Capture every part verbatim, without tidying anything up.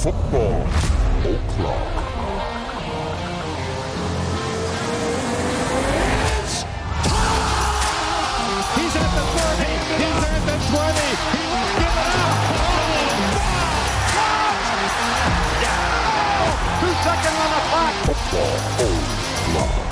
Football O'Clock. He's at the thirty, he's at the twenty, he won't give it up. Oh, two seconds on the clock. Football O'Clock.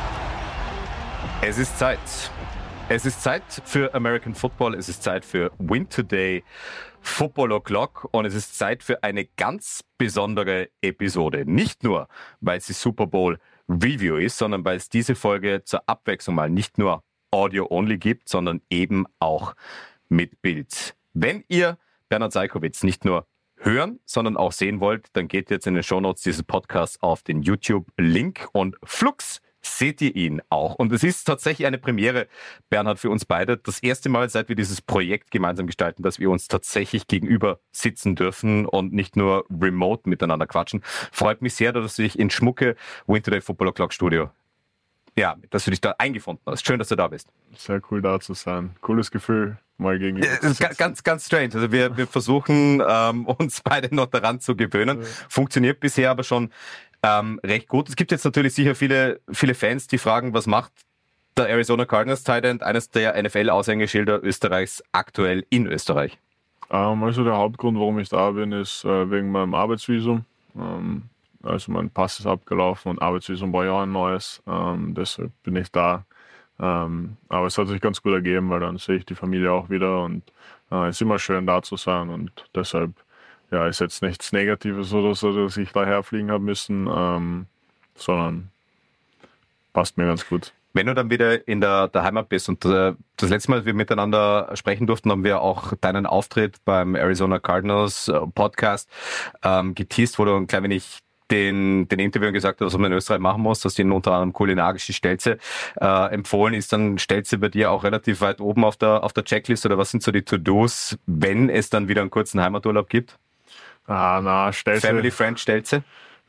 Es ist Zeit. Es ist Zeit für American Football, es ist Zeit für Win Today Football O'Clock und es ist Zeit für eine ganz besondere Episode. Nicht nur, weil es die Super Bowl Review ist, sondern weil es diese Folge zur Abwechslung mal nicht nur Audio-only gibt, sondern eben auch mit Bild. Wenn ihr Bernhard Seikovits nicht nur hören, sondern auch sehen wollt, dann geht jetzt in den Shownotes dieses Podcasts auf den YouTube-Link und flugs seht ihr ihn auch. Und es ist tatsächlich eine Premiere, Bernhard, für uns beide. Das erste Mal, seit wir dieses Projekt gemeinsam gestalten, dass wir uns tatsächlich gegenüber sitzen dürfen und nicht nur remote miteinander quatschen. Freut mich sehr, dass du dich in schmucke Win Today Football O'Clock Studio, ja, dass du dich da eingefunden hast. Schön, dass du da bist. Sehr cool, da zu sein. Cooles Gefühl, mal gegenüber. Das ist ganz, ganz strange. Also wir, wir versuchen, ähm, uns beide noch daran zu gewöhnen. Funktioniert bisher aber schon Ähm, recht gut. Es gibt jetzt natürlich sicher viele, viele Fans, die fragen, was macht der Arizona Cardinals Tight End, eines der N F L-Aushängeschilder Österreichs, aktuell in Österreich? Ähm, also der Hauptgrund, warum ich da bin, ist äh, wegen meinem Arbeitsvisum. Ähm, also mein Pass ist abgelaufen und Arbeitsvisum war ja ein neues. Ähm, deshalb bin ich da. Ähm, aber es hat sich ganz gut ergeben, weil dann sehe ich die Familie auch wieder und äh, es ist immer schön da zu sein und deshalb ja, ist jetzt nichts Negatives oder so, dass ich daher fliegen habe müssen, ähm, sondern passt mir ganz gut. Wenn du dann wieder in der, der Heimat bist und äh, das letzte Mal, als wir miteinander sprechen durften, haben wir auch deinen Auftritt beim Arizona Cardinals äh, Podcast ähm, geteased, wo du ein klein wenig den, den Interviewern gesagt hast, was man in Österreich machen muss, dass ihnen unter anderem kulinarische Stelze äh, empfohlen ist. Dann Stelze bei dir auch relativ weit oben auf der, auf der Checklist, oder was sind so die To-Dos, wenn es dann wieder einen kurzen Heimaturlaub gibt? Ah, na, Stelze. Family Friend Stelze?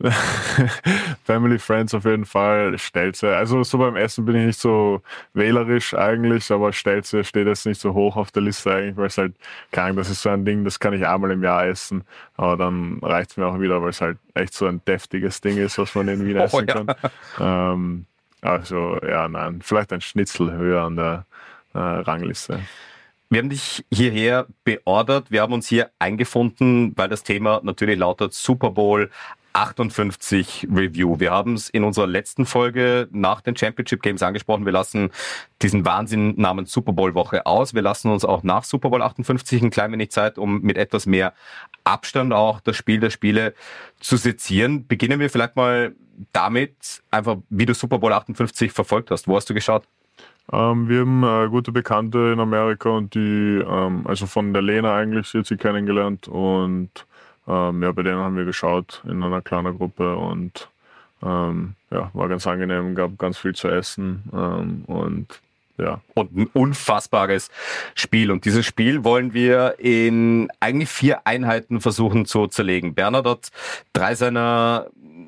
Family Friends auf jeden Fall, Stelze. Also so beim Essen bin ich nicht so wählerisch eigentlich, aber Stelze steht jetzt nicht so hoch auf der Liste eigentlich, weil es halt, keine Ahnung, das ist so ein Ding, das kann ich einmal im Jahr essen, aber dann reicht es mir auch wieder, weil es halt echt so ein deftiges Ding ist, was man in Wien essen oh, ja. kann. Ähm, also ja, nein, vielleicht ein Schnitzel höher an der äh, Rangliste. Wir haben dich hierher beordert, wir haben uns hier eingefunden, weil das Thema natürlich lautet Super Bowl achtundfünfzig Review. Wir haben es in unserer letzten Folge nach den Championship Games angesprochen. Wir lassen diesen Wahnsinn namens Super Bowl Woche aus. Wir lassen uns auch nach Super Bowl achtundfünfzig ein klein wenig Zeit, um mit etwas mehr Abstand auch das Spiel der Spiele zu sezieren. Beginnen wir vielleicht mal damit, einfach wie du Super Bowl achtundfünfzig verfolgt hast. Wo hast du geschaut? Ähm, wir haben äh, gute Bekannte in Amerika und die, ähm, also von der Lena eigentlich, sie hat sie kennengelernt und ähm, ja, bei denen haben wir geschaut in einer kleinen Gruppe und ähm, ja, war ganz angenehm, gab ganz viel zu essen ähm, und ja. Und ein unfassbares Spiel. Und dieses Spiel wollen wir in eigentlich vier Einheiten versuchen zu zerlegen. Bernhard hat drei seiner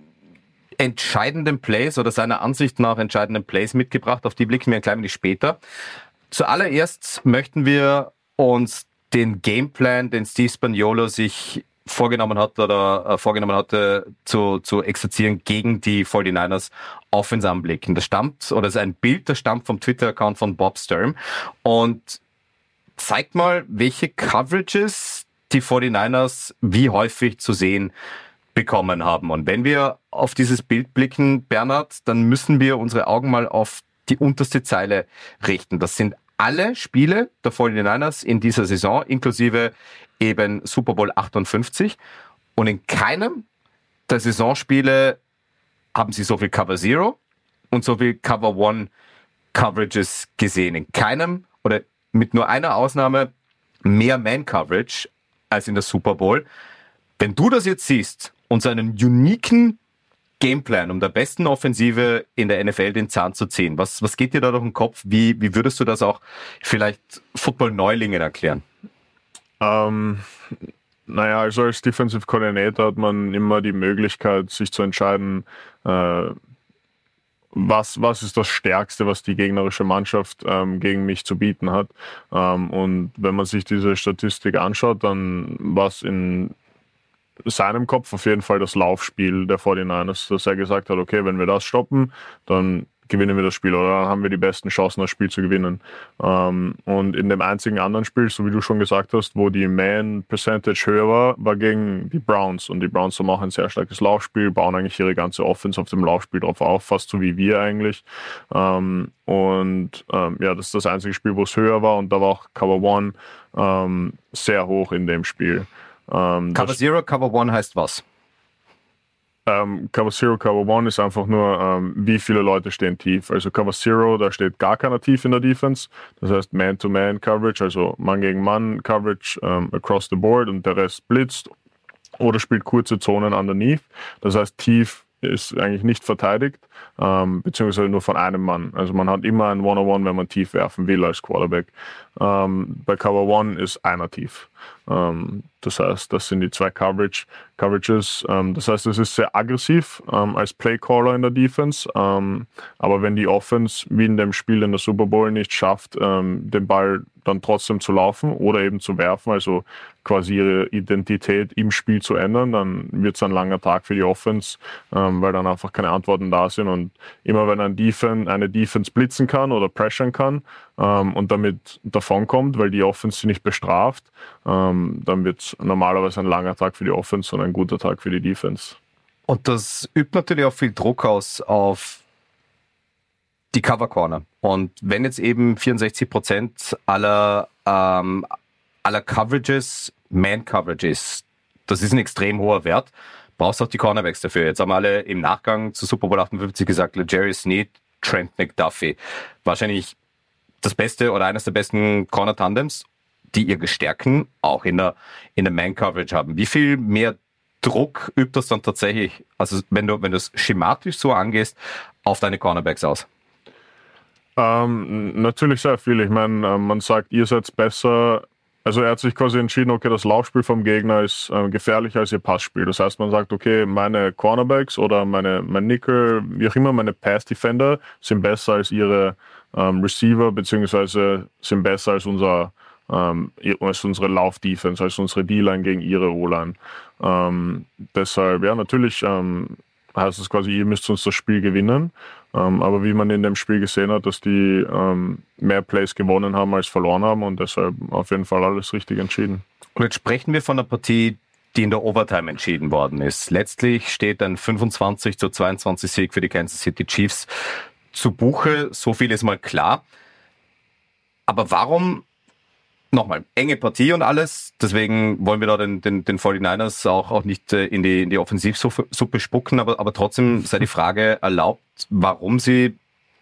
entscheidenden Plays oder seiner Ansicht nach entscheidenden Plays mitgebracht. Auf die blicken wir ein klein wenig später. Zuallererst möchten wir uns den Gameplan, den Steve Spagnuolo sich vorgenommen hat oder äh, vorgenommen hatte zu, zu exerzieren gegen die forty-niners Offense anblicken. Das stammt, oder ist ein Bild, das stammt vom Twitter-Account von Bob Sturm und zeigt mal, welche Coverages die forty-niners wie häufig zu sehen bekommen haben. Und wenn wir auf dieses Bild blicken, Bernhard, dann müssen wir unsere Augen mal auf die unterste Zeile richten. Das sind alle Spiele der forty-niners in dieser Saison, inklusive eben Super Bowl achtundfünfzig. Und in keinem der Saisonspiele haben sie so viel Cover Zero und so viel Cover One Coverages gesehen. In keinem oder mit nur einer Ausnahme mehr Man Coverage als in der Super Bowl. Wenn du das jetzt siehst und so einen uniken Gameplan, um der besten Offensive in der N F L den Zahn zu ziehen, was, was geht dir da durch den Kopf? Wie, wie würdest du das auch vielleicht Football-Neulingen erklären? Ähm, naja, also als Defensive Coordinator hat man immer die Möglichkeit, sich zu entscheiden, äh, was, was ist das Stärkste, was die gegnerische Mannschaft ähm, gegen mich zu bieten hat. Ähm, und wenn man sich diese Statistik anschaut, dann war es in seinem Kopf auf jeden Fall das Laufspiel der forty-niners, dass er gesagt hat, okay, wenn wir das stoppen, dann gewinnen wir das Spiel oder dann haben wir die besten Chancen, das Spiel zu gewinnen. Ähm, und in dem einzigen anderen Spiel, so wie du schon gesagt hast, wo die Man-Percentage höher war, war gegen die Browns. Und die Browns haben auch ein sehr starkes Laufspiel, bauen eigentlich ihre ganze Offense auf dem Laufspiel drauf auf, fast so wie wir eigentlich. Ähm, und ähm, ja, das ist das einzige Spiel, wo es höher war und da war auch Cover One ähm, sehr hoch in dem Spiel. Ähm, Cover Zero, Cover One heißt was? Ähm, Cover Zero, Cover One ist einfach nur, ähm, wie viele Leute stehen tief. Also Cover Zero, da steht gar keiner tief in der Defense. Das heißt Man-to-Man-Coverage, also Mann gegen Mann-Coverage ähm, across the board und der Rest blitzt oder spielt kurze Zonen underneath. Das heißt, tief ist eigentlich nicht verteidigt, ähm, beziehungsweise nur von einem Mann. Also man hat immer ein One-on-One, wenn man tief werfen will als Quarterback. Ähm, bei Cover One ist einer tief. Ähm, das heißt, das sind die zwei Coverage, Coverages. Ähm, das heißt, es ist sehr aggressiv ähm, als Playcaller in der Defense. Ähm, aber wenn die Offense, wie in dem Spiel in der Super Bowl, nicht schafft, ähm, den Ball dann trotzdem zu laufen oder eben zu werfen, also quasi ihre Identität im Spiel zu ändern, dann wird es ein langer Tag für die Offense, ähm, weil dann einfach keine Antworten da sind. Und immer wenn ein Defense, eine Defense blitzen kann oder pressern kann ähm, und damit davonkommt, weil die Offense sie nicht bestraft, ähm, dann wird es normalerweise ein langer Tag für die Offense und ein guter Tag für die Defense. Und das übt natürlich auch viel Druck aus auf die Cover Corner. Und wenn jetzt eben vierundsechzig Prozent aller, ähm, aller Coverages Man-Coverages, das ist ein extrem hoher Wert, brauchst auch die Cornerbacks dafür. Jetzt haben alle im Nachgang zu Super Bowl achtundfünfzig gesagt, Jerry Sneed, Trent McDuffie. Wahrscheinlich das beste oder eines der besten Corner-Tandems, die ihre Stärken auch in der, in der Man-Coverage haben. Wie viel mehr Druck übt das dann tatsächlich, also wenn du, wenn du es schematisch so angehst, auf deine Cornerbacks aus? Ähm, natürlich sehr viel. Ich meine, man sagt, ihr seid besser. Also er hat sich quasi entschieden, okay, das Laufspiel vom Gegner ist äh, gefährlicher als ihr Passspiel. Das heißt, man sagt, okay, meine Cornerbacks oder meine, mein Nickel, wie auch immer, meine Pass-Defender sind besser als ihre ähm, Receiver, beziehungsweise sind besser als unser ähm, als unsere Lauf-Defense, als unsere D-Line gegen ihre O-Line. Ähm, deshalb, ja, natürlich ähm, heißt es quasi, ihr müsst uns das Spiel gewinnen. Ähm, aber wie man in dem Spiel gesehen hat, dass die ähm, mehr Plays gewonnen haben als verloren haben und deshalb auf jeden Fall alles richtig entschieden. Und jetzt sprechen wir von einer Partie, die in der Overtime entschieden worden ist. Letztlich steht ein fünfundzwanzig zu zweiundzwanzig Sieg für die Kansas City Chiefs zu Buche. So viel ist mal klar. Aber warum, nochmal, enge Partie und alles, deswegen wollen wir da den, den, den forty-niners auch, auch nicht in die, in die Offensivsuppe spucken, aber, aber trotzdem sei die Frage erlaubt, warum sie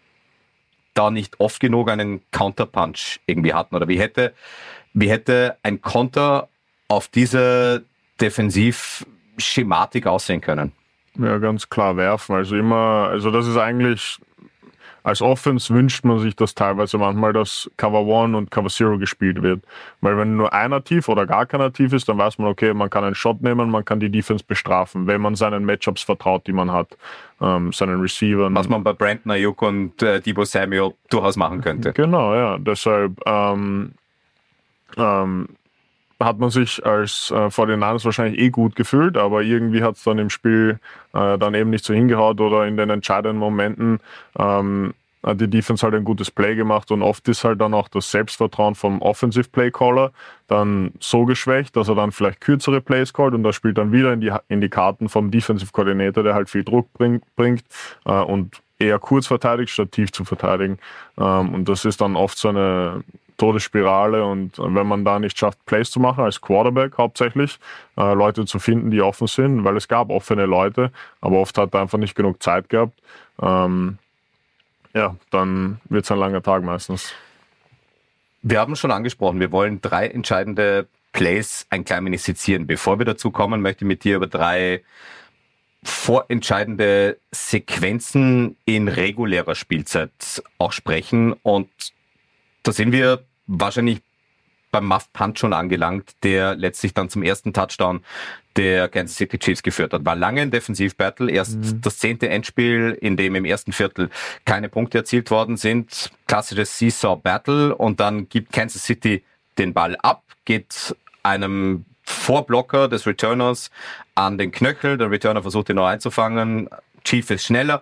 da nicht oft genug einen Counterpunch irgendwie hatten oder wie hätte, wie hätte ein Konter auf diese Defensivschematik aussehen können? Ja, ganz klar werfen. Also immer, also das ist eigentlich, als Offense wünscht man sich das teilweise manchmal, dass Cover One und Cover Zero gespielt wird. Weil wenn nur einer tief oder gar keiner tief ist, dann weiß man, okay, man kann einen Shot nehmen, man kann die Defense bestrafen, wenn man seinen Matchups vertraut, die man hat, ähm, seinen Receivern. Was man bei Brandon Ayuk und äh, Deebo Samuel durchaus machen könnte. Genau, ja. Deshalb ähm, ähm, hat man sich als äh, forty-niners wahrscheinlich eh gut gefühlt, aber irgendwie hat es dann im Spiel äh, dann eben nicht so hingehaut oder in den entscheidenden Momenten ähm, hat die Defense halt ein gutes Play gemacht und oft ist halt dann auch das Selbstvertrauen vom Offensive Playcaller dann so geschwächt, dass er dann vielleicht kürzere Plays callt und das spielt dann wieder in die, in die Karten vom Defensive Coordinator, der halt viel Druck bring, bringt äh, und eher kurz verteidigt, statt tief zu verteidigen. Ähm, und das ist dann oft so eine Todesspirale und wenn man da nicht schafft, Plays zu machen, als Quarterback hauptsächlich, äh, Leute zu finden, die offen sind, weil es gab offene Leute, aber oft hat er einfach nicht genug Zeit gehabt, ähm, ja, dann wird es ein langer Tag meistens. Wir haben schon angesprochen, wir wollen drei entscheidende Plays ein klein wenig sezieren. Bevor wir dazu kommen, möchte ich mit dir über drei vorentscheidende Sequenzen in regulärer Spielzeit auch sprechen und da sind wir wahrscheinlich beim Muff Punt schon angelangt, der letztlich dann zum ersten Touchdown der Kansas City Chiefs geführt hat. War lange ein Defensivbattle, erst mhm. das zehnte Endspiel, in dem im ersten Viertel keine Punkte erzielt worden sind. Klassisches Seesaw Battle und dann gibt Kansas City den Ball ab, geht einem Vorblocker des Returners an den Knöchel. Der Returner versucht ihn noch einzufangen. Chief ist schneller.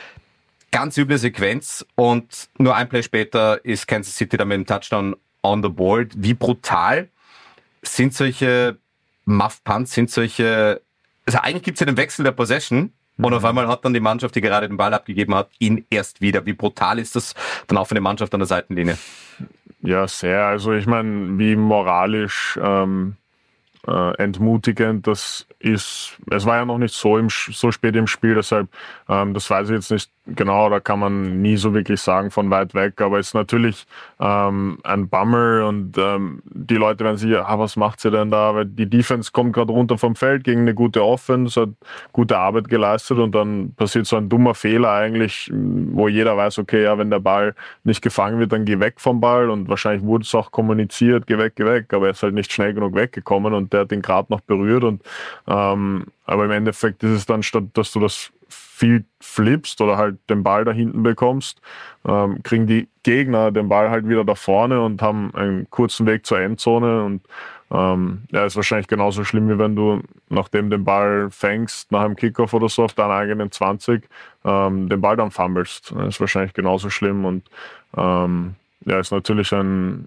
Ganz üble Sequenz und nur ein Play später ist Kansas City dann mit dem Touchdown on the board. Wie brutal sind solche Muff-Punts, sind solche... Also eigentlich gibt es ja den Wechsel der Possession und mhm. auf einmal hat dann die Mannschaft, die gerade den Ball abgegeben hat, ihn erst wieder. Wie brutal ist das dann auch für die Mannschaft an der Seitenlinie? Ja, sehr. Also ich meine, wie moralisch ähm, äh, entmutigend das ist. Es war ja noch nicht so im, so spät im Spiel, deshalb ähm, das weiß ich jetzt nicht genau, da kann man nie so wirklich sagen von weit weg, aber es ist natürlich ähm, ein Bummer und ähm, die Leute werden sich, ah, was macht sie denn da? Weil die Defense kommt gerade runter vom Feld gegen eine gute Offense, hat gute Arbeit geleistet und dann passiert so ein dummer Fehler eigentlich, wo jeder weiß, okay, ja, wenn der Ball nicht gefangen wird, dann geh weg vom Ball und wahrscheinlich wurde es auch kommuniziert, geh weg, geh weg, aber er ist halt nicht schnell genug weggekommen und der hat den gerade noch berührt und ähm, aber im Endeffekt ist es dann, statt dass du das viel flippst oder halt den Ball da hinten bekommst, ähm, kriegen die Gegner den Ball halt wieder da vorne und haben einen kurzen Weg zur Endzone und ähm, ja, ist wahrscheinlich genauso schlimm, wie wenn du, nachdem den Ball fängst, nach einem Kickoff oder so auf deiner eigenen zwanzig, ähm, den Ball dann fummelst. Das ist wahrscheinlich genauso schlimm und ähm, ja, ist natürlich ein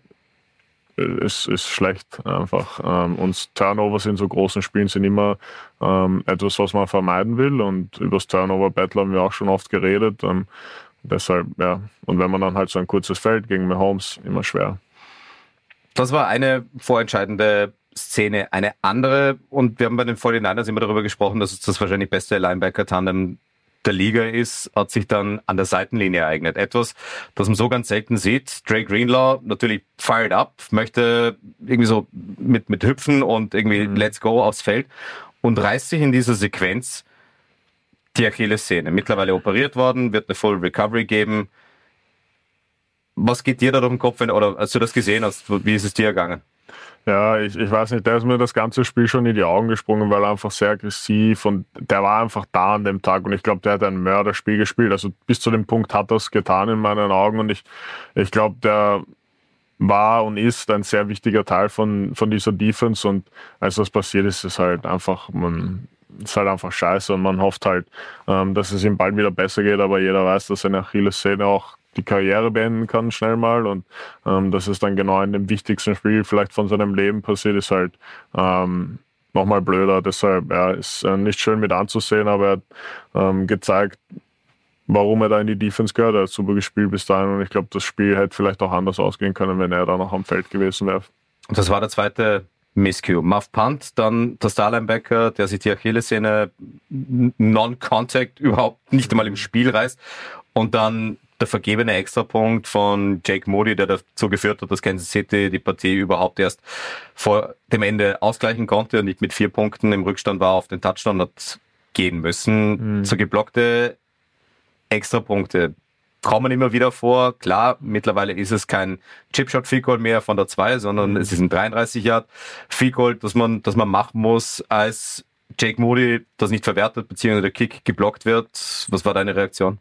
Ist, ist schlecht einfach. Ähm, und Turnovers in so großen Spielen sind immer ähm, etwas, was man vermeiden will. Und über das Turnover-Battle haben wir auch schon oft geredet. Ähm, deshalb, ja. Und wenn man dann halt so ein kurzes Feld gegen Mahomes, immer schwer. Das war eine vorentscheidende Szene. Eine andere, und wir haben bei den forty-niners immer darüber gesprochen, dass es das wahrscheinlich beste Linebacker-Tandem der Liga ist, hat sich dann an der Seitenlinie ereignet. Etwas, das man so ganz selten sieht. Dre Greenlaw natürlich fired up, möchte irgendwie so mit, mit hüpfen und irgendwie mhm. let's go aufs Feld und reißt sich in dieser Sequenz die Achillessehne. Mittlerweile operiert worden, wird eine Full Recovery geben. Was geht dir da durch den Kopf, wenn, oder als du das gesehen hast, wie ist es dir ergangen? Ja, ich, ich weiß nicht, der ist mir das ganze Spiel schon in die Augen gesprungen, weil er einfach sehr aggressiv und der war einfach da an dem Tag und ich glaube, der hat ein Mörderspiel gespielt. Also bis zu dem Punkt hat er es getan in meinen Augen und ich, ich glaube, der war und ist ein sehr wichtiger Teil von, von dieser Defense und als das passiert ist, ist es halt einfach, man, ist halt einfach scheiße und man hofft halt, ähm, dass es ihm bald wieder besser geht, aber jeder weiß, dass seine Achillessehne auch die Karriere beenden kann schnell mal und ähm, dass es dann genau in dem wichtigsten Spiel vielleicht von seinem Leben passiert, ist halt ähm, nochmal blöder. Deshalb, ja, ist äh, nicht schön mit anzusehen, aber er hat ähm, gezeigt, warum er da in die Defense gehört. Er hat super gespielt bis dahin und ich glaube, das Spiel hätte vielleicht auch anders ausgehen können, wenn er da noch am Feld gewesen wäre. Und das war der zweite Miscue. Muff Punt, dann der Star-Linebacker, der sich die Achillessehne non-contact überhaupt nicht einmal im Spiel reißt und dann der vergebene Extrapunkt von Jake Moody, der dazu geführt hat, dass Kansas City die Partie überhaupt erst vor dem Ende ausgleichen konnte und nicht mit vier Punkten im Rückstand war, auf den Touchdown hat gehen müssen. Mhm. So geblockte Extrapunkte kommen immer wieder vor. Klar, mittlerweile ist es kein Chipshot-Field-Goal mehr von der zwei, sondern mhm. es ist ein dreiunddreißig Yard Field-Goal, das man, das man machen muss, als Jake Moody das nicht verwertet, beziehungsweise der Kick geblockt wird. Was war deine Reaktion?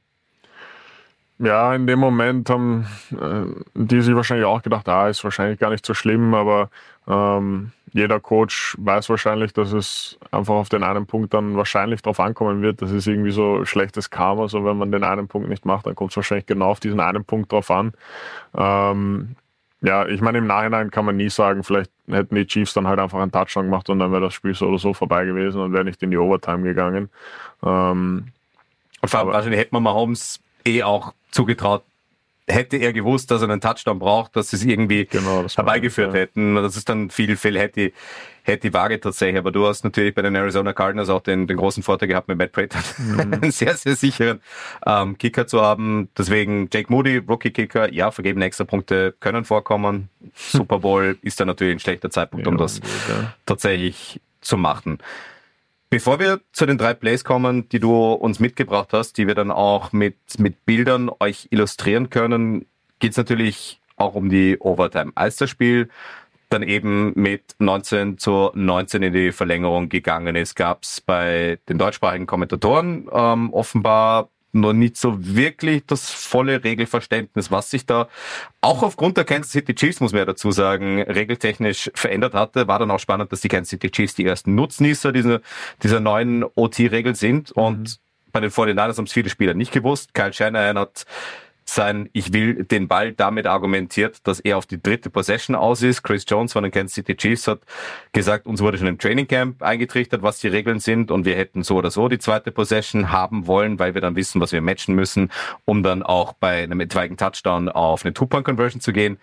Ja, in dem Moment haben äh, die sich wahrscheinlich auch gedacht, ah, ist wahrscheinlich gar nicht so schlimm, aber ähm, jeder Coach weiß wahrscheinlich, dass es einfach auf den einen Punkt dann wahrscheinlich drauf ankommen wird. Das ist irgendwie so schlechtes Karma, so wenn man den einen Punkt nicht macht, dann kommt es wahrscheinlich genau auf diesen einen Punkt drauf an. Ähm, ja, ich meine, im Nachhinein kann man nie sagen, vielleicht hätten die Chiefs dann halt einfach einen Touchdown gemacht und dann wäre das Spiel so oder so vorbei gewesen und wäre nicht in die Overtime gegangen. Ähm, und vor allem wahrscheinlich hätte man Mahomes eh auch zugetraut, hätte er gewusst, dass er einen Touchdown braucht, dass sie es irgendwie genau, das herbeigeführt ja. hätten. Das ist dann viel, viel hätte, hätte die Waage tatsächlich. Aber du hast natürlich bei den Arizona Cardinals auch den, den großen Vorteil gehabt, mit Matt Prater mhm. einen sehr, sehr sicheren ähm, Kicker zu haben. Deswegen Jake Moody, Rookie-Kicker, ja, vergebene Extrapunkte können vorkommen. Super Bowl ist dann natürlich ein schlechter Zeitpunkt, ja, um das gut, ja. tatsächlich zu machen. Bevor wir zu den drei Plays kommen, die du uns mitgebracht hast, die wir dann auch mit, mit Bildern euch illustrieren können, geht es natürlich auch um die Overtime. Als das Spiel dann eben mit neunzehn zu neunzehn in die Verlängerung gegangen ist, gab es bei den deutschsprachigen Kommentatoren ähm, offenbar noch nicht so wirklich das volle Regelverständnis, was sich da auch aufgrund der Kansas City Chiefs, muss man ja dazu sagen, regeltechnisch verändert hatte. War dann auch spannend, dass die Kansas City Chiefs die ersten Nutznießer dieser, dieser neuen O T-Regel sind. Und mhm. bei den forty-niners haben es viele Spieler nicht gewusst. Kyle Shanahan hat sein Ich will den Ball damit argumentiert, dass er auf die dritte Possession aus ist. Chris Jones von den Kansas City Chiefs hat gesagt, uns wurde schon im Training Camp eingetrichtert, was die Regeln sind, und wir hätten so oder so die zweite Possession haben wollen, weil wir dann wissen, was wir matchen müssen, um dann auch bei einem etwaigen Touchdown auf eine Two-Point-Conversion zu gehen.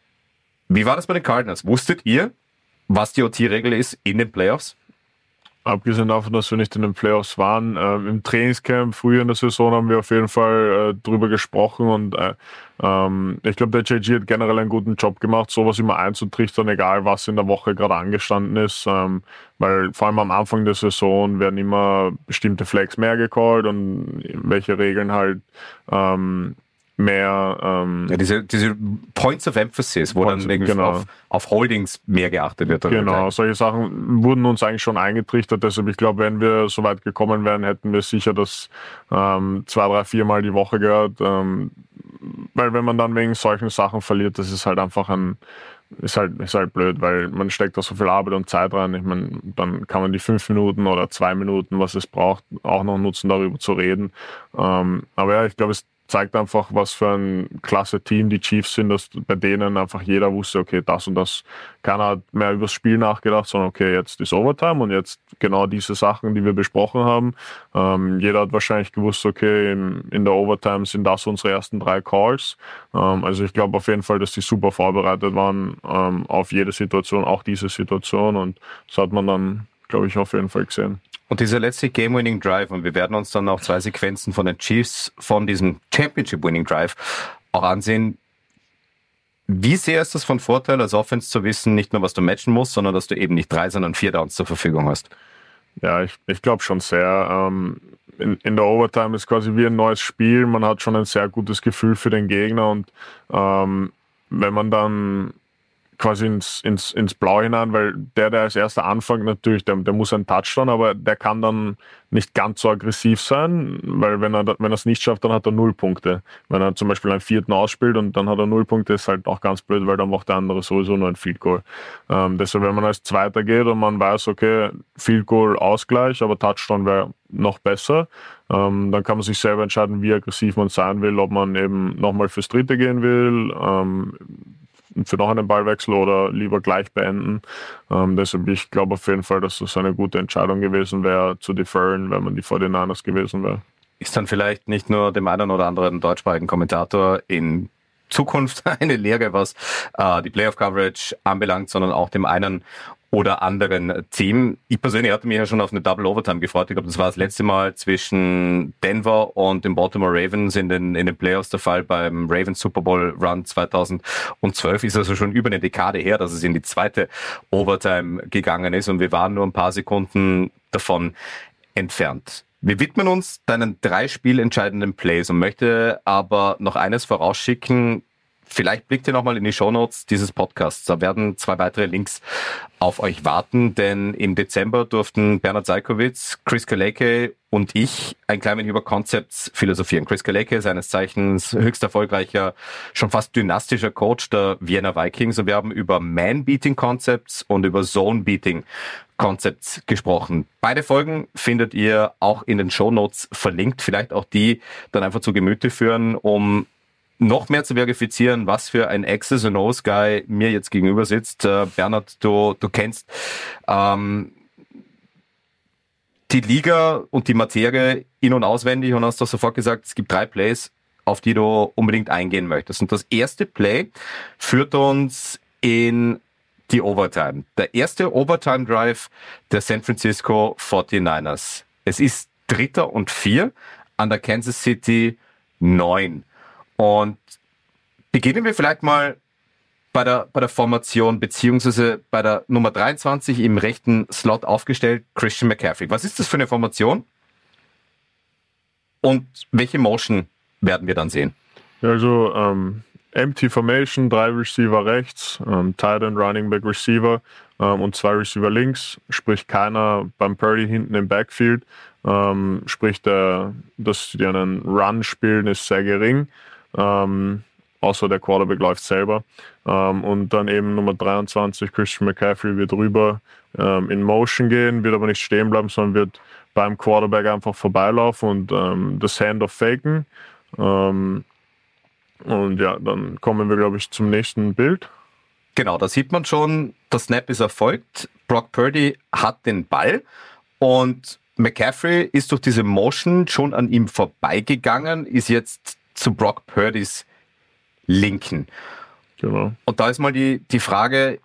Wie war das bei den Cardinals? Wusstet ihr, was die O T-Regel ist in den Playoffs? Abgesehen davon, dass wir nicht in den Playoffs waren, äh, im Trainingscamp früher in der Saison haben wir auf jeden Fall äh, drüber gesprochen, und äh, ähm, ich glaube, der J G hat generell einen guten Job gemacht, sowas immer einzutrichtern, egal was in der Woche gerade angestanden ist, ähm, weil vor allem am Anfang der Saison werden immer bestimmte Flags mehr gecallt und welche Regeln halt ähm, mehr ähm, ja, diese, diese Points of Emphasis, wo Points, dann irgendwie genau. auf, auf Holdings mehr geachtet wird. Genau, solche Sachen wurden uns eigentlich schon eingetrichtert, deshalb ich glaube, wenn wir so weit gekommen wären, hätten wir sicher das ähm, zwei, drei, vier Mal die Woche gehört, ähm, weil wenn man dann wegen solchen Sachen verliert, das ist halt einfach ein Ist halt, ist halt blöd, weil man steckt da so viel Arbeit und Zeit rein. Ich meine, dann kann man die fünf Minuten oder zwei Minuten, was es braucht, auch noch nutzen, darüber zu reden. Ähm, aber ja, ich glaube, es zeigt einfach, was für ein klasse Team die Chiefs sind, dass bei denen einfach jeder wusste, okay, das und das. Keiner hat mehr über das Spiel nachgedacht, sondern okay, jetzt ist Overtime und jetzt genau diese Sachen, die wir besprochen haben. Ähm, jeder hat wahrscheinlich gewusst, okay, in, in der Overtime sind das unsere ersten drei Calls. Ähm, also ich glaube auf jeden Fall, dass die super vorbereitet waren ähm, auf jede Situation, auch diese Situation, und das hat man dann, glaube ich, auf jeden Fall gesehen. Und dieser letzte Game-Winning-Drive, und wir werden uns dann auch zwei Sequenzen von den Chiefs von diesem Championship-Winning-Drive auch ansehen. Wie sehr ist das von Vorteil, als Offense zu wissen, nicht nur was du matchen musst, sondern dass du eben nicht drei, sondern vier Downs zur Verfügung hast? Ja, ich, ich glaube schon sehr. Ähm, in, in der Overtime ist quasi wie ein neues Spiel. Man hat schon ein sehr gutes Gefühl für den Gegner, und ähm, wenn man dann quasi ins, ins, ins Blau hinein, weil der, der als erster anfängt, natürlich, der, der muss einen Touchdown, aber der kann dann nicht ganz so aggressiv sein, weil wenn er wenn er es nicht schafft, dann hat er null Punkte. Wenn er zum Beispiel einen vierten ausspielt und dann hat er null Punkte, ist halt auch ganz blöd, weil dann macht der andere sowieso nur ein Field Goal. Ähm, deshalb, wenn man als Zweiter geht und man weiß, okay, Field Goal Ausgleich, aber Touchdown wäre noch besser, ähm, dann kann man sich selber entscheiden, wie aggressiv man sein will, ob man eben nochmal fürs Dritte gehen will, ähm, für noch einen Ballwechsel oder lieber gleich beenden. Ähm, deshalb, ich glaube auf jeden Fall, dass das eine gute Entscheidung gewesen wäre, zu deferen, wenn man die forty-niners gewesen wäre. Ist dann vielleicht nicht nur dem einen oder anderen deutschsprachigen Kommentator in Zukunft eine Lehre, was äh, die Playoff-Coverage anbelangt, sondern auch dem einen oder anderen Team. Ich persönlich hatte mich ja schon auf eine Double Overtime gefreut. Ich glaube, das war das letzte Mal zwischen Denver und den Baltimore Ravens in den, in den Playoffs der Fall beim Ravens Super Bowl Run zweitausendzwölf. Ist also schon über eine Dekade her, dass es in die zweite Overtime gegangen ist, und wir waren nur ein paar Sekunden davon entfernt. Wir widmen uns deinen drei spielentscheidenden Plays und möchte aber noch eines vorausschicken. Vielleicht blickt ihr nochmal in die Shownotes dieses Podcasts. Da werden zwei weitere Links auf euch warten, denn im Dezember durften Bernhard Seikovits, Chris Kaleke und ich ein klein wenig über Concepts philosophieren. Chris Kaleke, seines Zeichens höchst erfolgreicher, schon fast dynastischer Coach der Vienna Vikings, und wir haben über Man-Beating-Concepts und über Zone-Beating-Concepts gesprochen. Beide Folgen findet ihr auch in den Shownotes verlinkt. Vielleicht auch die dann einfach zu Gemüte führen, um noch mehr zu verifizieren, was für ein X's and O's Guy mir jetzt gegenüber sitzt. Äh, Bernhard, du, du kennst ähm, die Liga und die Materie in- und auswendig und hast doch sofort gesagt, es gibt drei Plays, auf die du unbedingt eingehen möchtest. Und das erste Play führt uns in die Overtime. Der erste Overtime Drive der San Francisco forty-niners. Es ist Dritter und Vier an der Kansas City neun. Und beginnen wir vielleicht mal bei der, bei der Formation, beziehungsweise bei der Nummer dreiundzwanzig im rechten Slot aufgestellt, Christian McCaffrey. Was ist das für eine Formation? Und welche Motion werden wir dann sehen? Ja, also ähm, Empty Formation, drei Receiver rechts, ähm, Tight End, Running Back, Receiver ähm, und zwei Receiver links, sprich keiner beim Purdy hinten im Backfield, ähm, sprich der, dass die einen Run spielen ist sehr gering, ähm, außer der Quarterback läuft selber ähm, und dann eben Nummer dreiundzwanzig, Christian McCaffrey, wird rüber ähm, in Motion gehen, wird aber nicht stehen bleiben, sondern wird beim Quarterback einfach vorbeilaufen und ähm, das Handoff faken. Ähm, und ja, dann kommen wir, glaube ich, zum nächsten Bild. Genau, da sieht man schon, der Snap ist erfolgt. Brock Purdy hat den Ball und McCaffrey ist durch diese Motion schon an ihm vorbeigegangen, ist jetzt zu Brock Purdys Linken. Genau. Und da ist mal die, die Frage,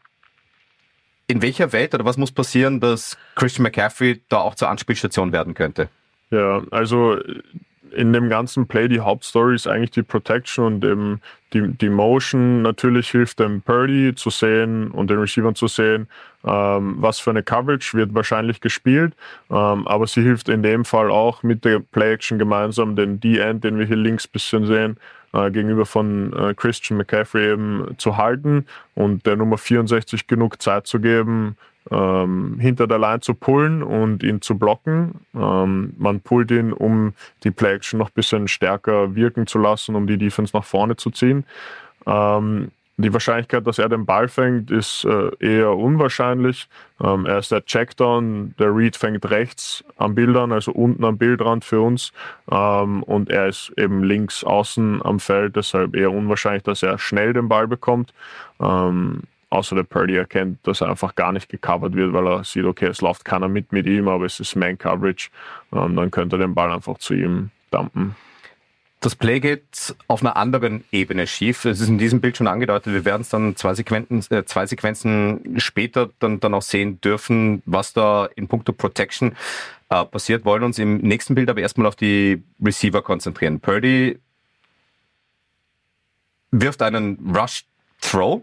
in welcher Welt oder was muss passieren, dass Christian McCaffrey da auch zur Anspielstation werden könnte? Ja, also in dem ganzen Play, die Hauptstory ist eigentlich die Protection und eben die, die Motion. Natürlich hilft dem Purdy zu sehen und den Receivern zu sehen, ähm, was für eine Coverage wird wahrscheinlich gespielt. Ähm, aber sie hilft in dem Fall auch mit der Play-Action gemeinsam den D-End, den wir hier links bisschen sehen, äh, gegenüber von äh, Christian McCaffrey eben zu halten und der Nummer vierundsechzig genug Zeit zu geben, Ähm, hinter der Line zu pullen und ihn zu blocken. Ähm, man pullt ihn, um die Play-Action noch ein bisschen stärker wirken zu lassen, um die Defense nach vorne zu ziehen. Ähm, die Wahrscheinlichkeit, dass er den Ball fängt, ist äh, eher unwahrscheinlich. Ähm, er ist der Checkdown, der Read fängt rechts am Bildern, also unten am Bildrand für uns. Ähm, und er ist eben links außen am Feld, deshalb eher unwahrscheinlich, dass er schnell den Ball bekommt. Ähm, Außer der Purdy erkennt, dass er einfach gar nicht gecovert wird, weil er sieht, okay, es läuft keiner mit mit ihm, aber es ist Man-Coverage. Ähm, dann könnte er den Ball einfach zu ihm dumpen. Das Play geht auf einer anderen Ebene schief. Es ist in diesem Bild schon angedeutet. Wir werden es dann zwei Sequenzen, äh, zwei Sequenzen später dann, dann auch sehen dürfen, was da in puncto Protection äh, passiert. Wollen uns im nächsten Bild aber erstmal auf die Receiver konzentrieren. Purdy wirft einen Rush-Throw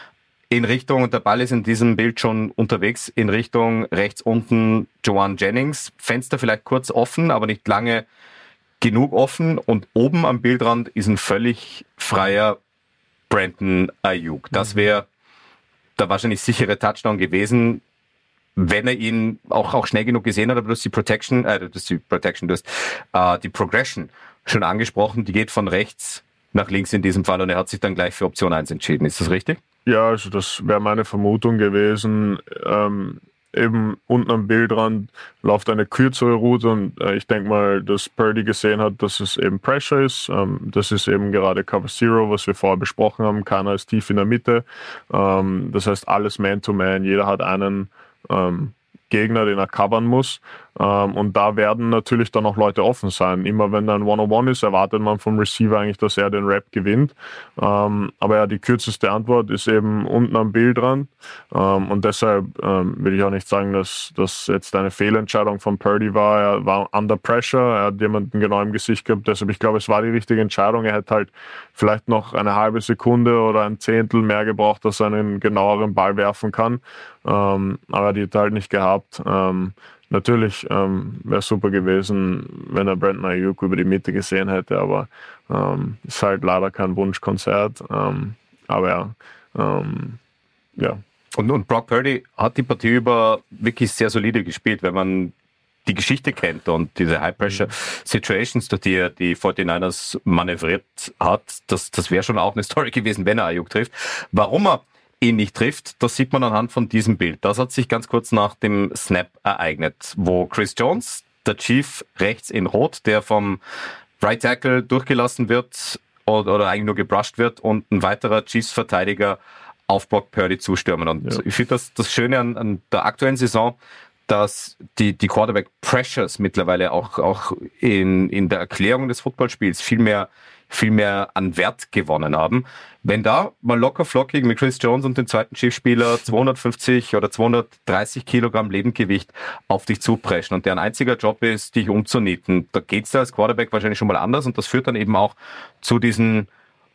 in Richtung, und der Ball ist in diesem Bild schon unterwegs, in Richtung rechts unten Jauan Jennings. Fenster vielleicht kurz offen, aber nicht lange genug offen. Und oben am Bildrand ist ein völlig freier Brandon Aiyuk. Das wäre der wahrscheinlich sichere Touchdown gewesen, wenn er ihn auch, auch schnell genug gesehen hat. Aber du hast die Protection, äh, du hast die Protection, du hast äh, die Progression schon angesprochen. Die geht von rechts nach links in diesem Fall und er hat sich dann gleich für Option eins entschieden. Ist das richtig? Ja, also das wäre meine Vermutung gewesen. Ähm, eben unten am Bildrand läuft eine kürzere Route und äh, ich denke mal, dass Purdy gesehen hat, dass es eben Pressure ist. Ähm, das ist eben gerade Cover Zero, was wir vorher besprochen haben. Keiner ist tief in der Mitte. Ähm, das heißt, alles Man-to-Man. Jeder hat einen ähm, Gegner, den er covern muss. Ähm, und da werden natürlich dann auch Leute offen sein. Immer wenn da ein One-on-One ist, erwartet man vom Receiver eigentlich, dass er den Rap gewinnt. Ähm, aber ja, die kürzeste Antwort ist eben unten am Bildrand. Ähm, und deshalb ähm, will ich auch nicht sagen, dass das jetzt eine Fehlentscheidung von Purdy war. Er war under pressure, er hat jemanden genau im Gesicht gehabt. Deshalb, ich glaube, es war die richtige Entscheidung. Er hätte halt vielleicht noch eine halbe Sekunde oder ein Zehntel mehr gebraucht, dass er einen genaueren Ball werfen kann. Ähm, aber die hat er halt nicht gehabt. Ähm, Natürlich ähm, wäre es super gewesen, wenn er Brandon Aiyuk über die Mitte gesehen hätte, aber ähm, ist halt leider kein Wunschkonzert. Ähm, aber ja, ähm, ja. Und, und Brock Purdy hat die Partie über wirklich sehr solide gespielt, wenn man die Geschichte kennt und diese High-Pressure-Situations, durch die er die forty-niners manövriert hat. Das, das wäre schon auch eine Story gewesen, wenn er Aiyuk trifft. Warum er ihn nicht trifft, das sieht man anhand von diesem Bild. Das hat sich ganz kurz nach dem Snap ereignet, wo Chris Jones, der Chief rechts in Rot, der vom Right Tackle durchgelassen wird oder, oder eigentlich nur gebrusht wird und ein weiterer Chiefs-Verteidiger auf Brock Purdy zustürmen. Und ja. Ich finde das, das Schöne an, an der aktuellen Saison, dass die, die Quarterback-Pressures mittlerweile auch, auch in, in der Erklärung des Footballspiels viel mehr viel mehr an Wert gewonnen haben. Wenn da mal locker flockig mit Chris Jones und dem zweiten Chiefspieler zweihundertfünfzig oder zweihundertdreißig Kilogramm Lebendgewicht auf dich zupreschen und deren einziger Job ist, dich umzunieten, da geht's da als Quarterback wahrscheinlich schon mal anders und das führt dann eben auch zu diesen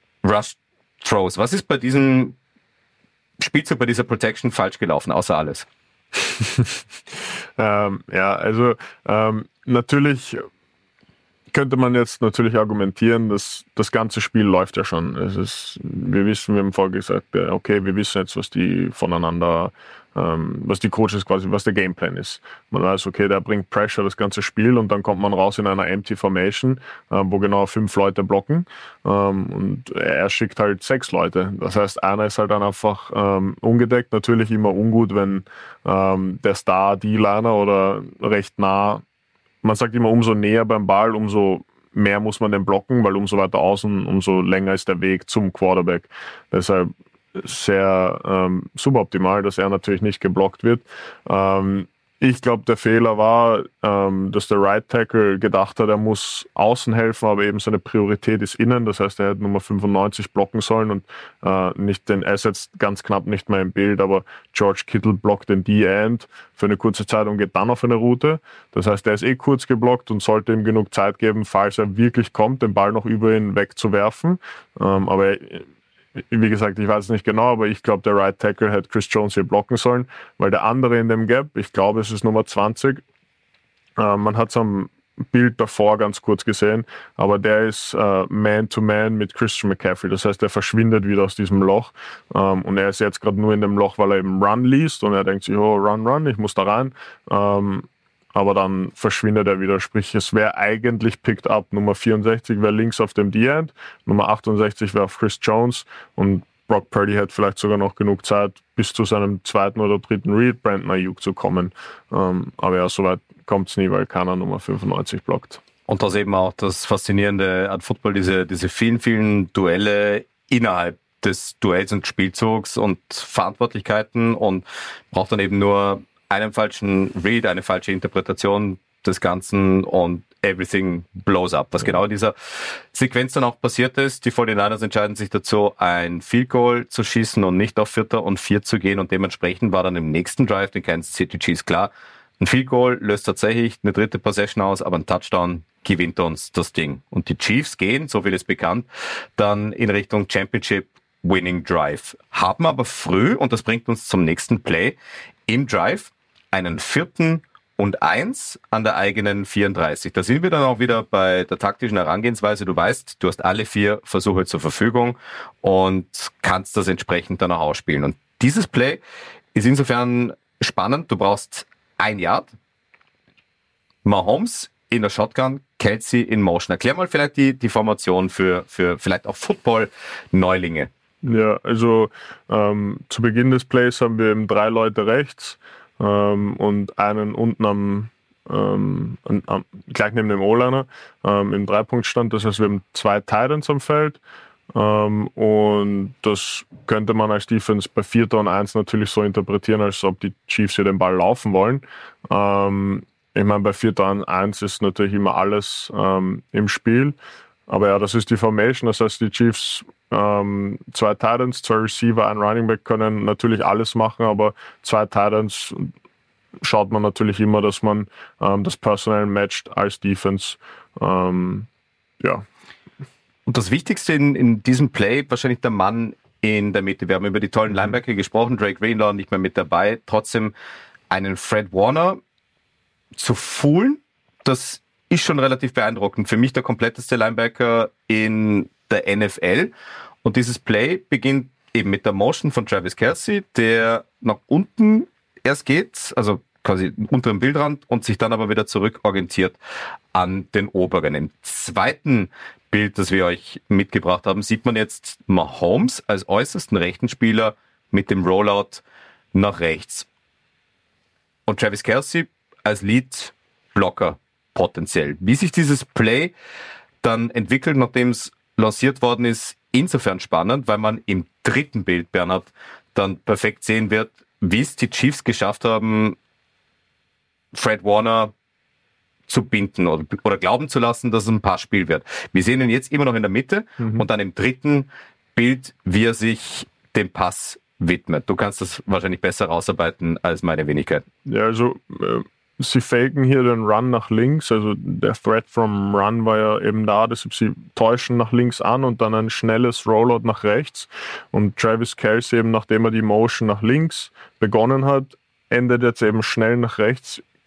Rush-Throws. Was ist bei diesem Spielzug, bei dieser Protection falsch gelaufen, außer alles? ähm, ja, also ähm, natürlich könnte man jetzt natürlich argumentieren, dass das ganze Spiel läuft ja schon. Es ist, wir wissen, wir haben vorher gesagt, okay, wir wissen jetzt, was die voneinander, ähm, was die Coaches quasi, was der Gameplan ist. Man weiß, okay, der bringt Pressure das ganze Spiel und dann kommt man raus in einer Empty Formation, äh, wo genau fünf Leute blocken ähm, und er schickt halt sechs Leute. Das heißt, einer ist halt dann einfach ähm, ungedeckt. Natürlich immer ungut, wenn ähm, der Star D-Liner oder recht nah, man sagt immer, umso näher beim Ball, umso mehr muss man den blocken, weil umso weiter außen, umso länger ist der Weg zum Quarterback. Deshalb sehr ähm, suboptimal, dass er natürlich nicht geblockt wird. Ähm, ich glaube, der Fehler war, ähm, dass der Right Tackle gedacht hat, er muss außen helfen, aber eben seine Priorität ist innen. Das heißt, er hätte Nummer fünfundneunzig blocken sollen und äh, nicht den, er ist jetzt ganz knapp nicht mehr im Bild, aber George Kittle blockt den D-End für eine kurze Zeit und geht dann auf eine Route. Das heißt, er ist eh kurz geblockt und sollte ihm genug Zeit geben, falls er wirklich kommt, den Ball noch über ihn wegzuwerfen. Ähm, aber wie gesagt, ich weiß es nicht genau, aber ich glaube, der Right Tackle hätte Chris Jones hier blocken sollen, weil der andere in dem Gap, ich glaube, es ist Nummer zwanzig, äh, man hat es am Bild davor ganz kurz gesehen, aber der ist äh, Man-to-Man mit Christian McCaffrey. Das heißt, er verschwindet wieder aus diesem Loch ähm, und er ist jetzt gerade nur in dem Loch, weil er eben Run liest und er denkt sich, oh, Run, Run, ich muss da rein. Ähm, aber dann verschwindet er wieder. Sprich, es wäre eigentlich picked up. Nummer vierundsechzig wäre links auf dem D-End, Nummer achtundsechzig wäre auf Chris Jones und Brock Purdy hat vielleicht sogar noch genug Zeit, bis zu seinem zweiten oder dritten Read, Brandon Ayuk, zu kommen. Ähm, aber ja, soweit kommt es nie, weil keiner Nummer fünfundneunzig blockt. Und das eben auch das Faszinierende an Football, diese, diese vielen, vielen Duelle innerhalb des Duells und Spielzugs und Verantwortlichkeiten und braucht dann eben nur einen falschen Read, eine falsche Interpretation des Ganzen und everything blows up. Was genau in dieser Sequenz dann auch passiert ist, die forty-niners entscheiden sich dazu, ein Field Goal zu schießen und nicht auf Vierter und Vier zu gehen und dementsprechend war dann im nächsten Drive den Kansas City Chiefs klar, ein Field Goal löst tatsächlich eine dritte Possession aus, aber ein Touchdown gewinnt uns das Ding. Und die Chiefs gehen, so viel ist bekannt, dann in Richtung Championship Winning Drive. Haben aber früh, und das bringt uns zum nächsten Play, im Drive einen vierten und eins an der eigenen vierunddreißig. Da sind wir dann auch wieder bei der taktischen Herangehensweise. Du weißt, du hast alle vier Versuche zur Verfügung und kannst das entsprechend dann auch ausspielen. Und dieses Play ist insofern spannend. Du brauchst ein Yard, Mahomes in der Shotgun, Kelsey in Motion. Erklär mal vielleicht die, die Formation für, für vielleicht auch Football-Neulinge. Ja, also ähm, zu Beginn des Plays haben wir eben drei Leute rechts, Ähm, und einen unten am, ähm, am gleich neben dem O-Liner ähm, im Dreipunktstand. Das heißt, wir haben zwei Titans am Feld ähm, und das könnte man als Defense bei Vierter und Eins natürlich so interpretieren, als ob die Chiefs hier den Ball laufen wollen. Ähm, ich meine, bei Vierter und Eins ist natürlich immer alles ähm, im Spiel. Aber ja, das ist die Formation. Das heißt, die Chiefs Ähm, zwei Titans, zwei Receiver, ein Running Back können natürlich alles machen, aber zwei Titans schaut man natürlich immer, dass man ähm, das Personal matcht als Defense. Ähm, ja. Und das Wichtigste in, in diesem Play, wahrscheinlich der Mann in der Mitte. Wir haben über die tollen Linebacker gesprochen, Drake Greenlaw nicht mehr mit dabei. Trotzdem einen Fred Warner zu foolen, das ist schon relativ beeindruckend. Für mich der kompletteste Linebacker in der N F L. Und dieses Play beginnt eben mit der Motion von Travis Kelce, der nach unten erst geht, also quasi unter dem Bildrand und sich dann aber wieder zurück orientiert an den oberen. Im zweiten Bild, das wir euch mitgebracht haben, sieht man jetzt Mahomes als äußersten rechten Spieler mit dem Rollout nach rechts. Und Travis Kelce als Lead-Blocker potenziell. Wie sich dieses Play dann entwickelt, nachdem es lanciert worden ist, insofern spannend, weil man im dritten Bild, Bernhard, dann perfekt sehen wird, wie es die Chiefs geschafft haben, Fred Warner zu binden oder, oder glauben zu lassen, dass es ein Passspiel wird. Wir sehen ihn jetzt immer noch in der Mitte mhm. und dann im dritten Bild, wie er sich dem Pass widmet. Du kannst das wahrscheinlich besser rausarbeiten als meine Wenigkeit. Ja, also äh sie faken hier den Run nach links, also der Threat from Run war ja eben da, deshalb sie täuschen nach links an und dann ein schnelles Rollout nach rechts und Travis Kelce eben, nachdem er die Motion nach links begonnen hat, endet jetzt eben schnell nach rechts,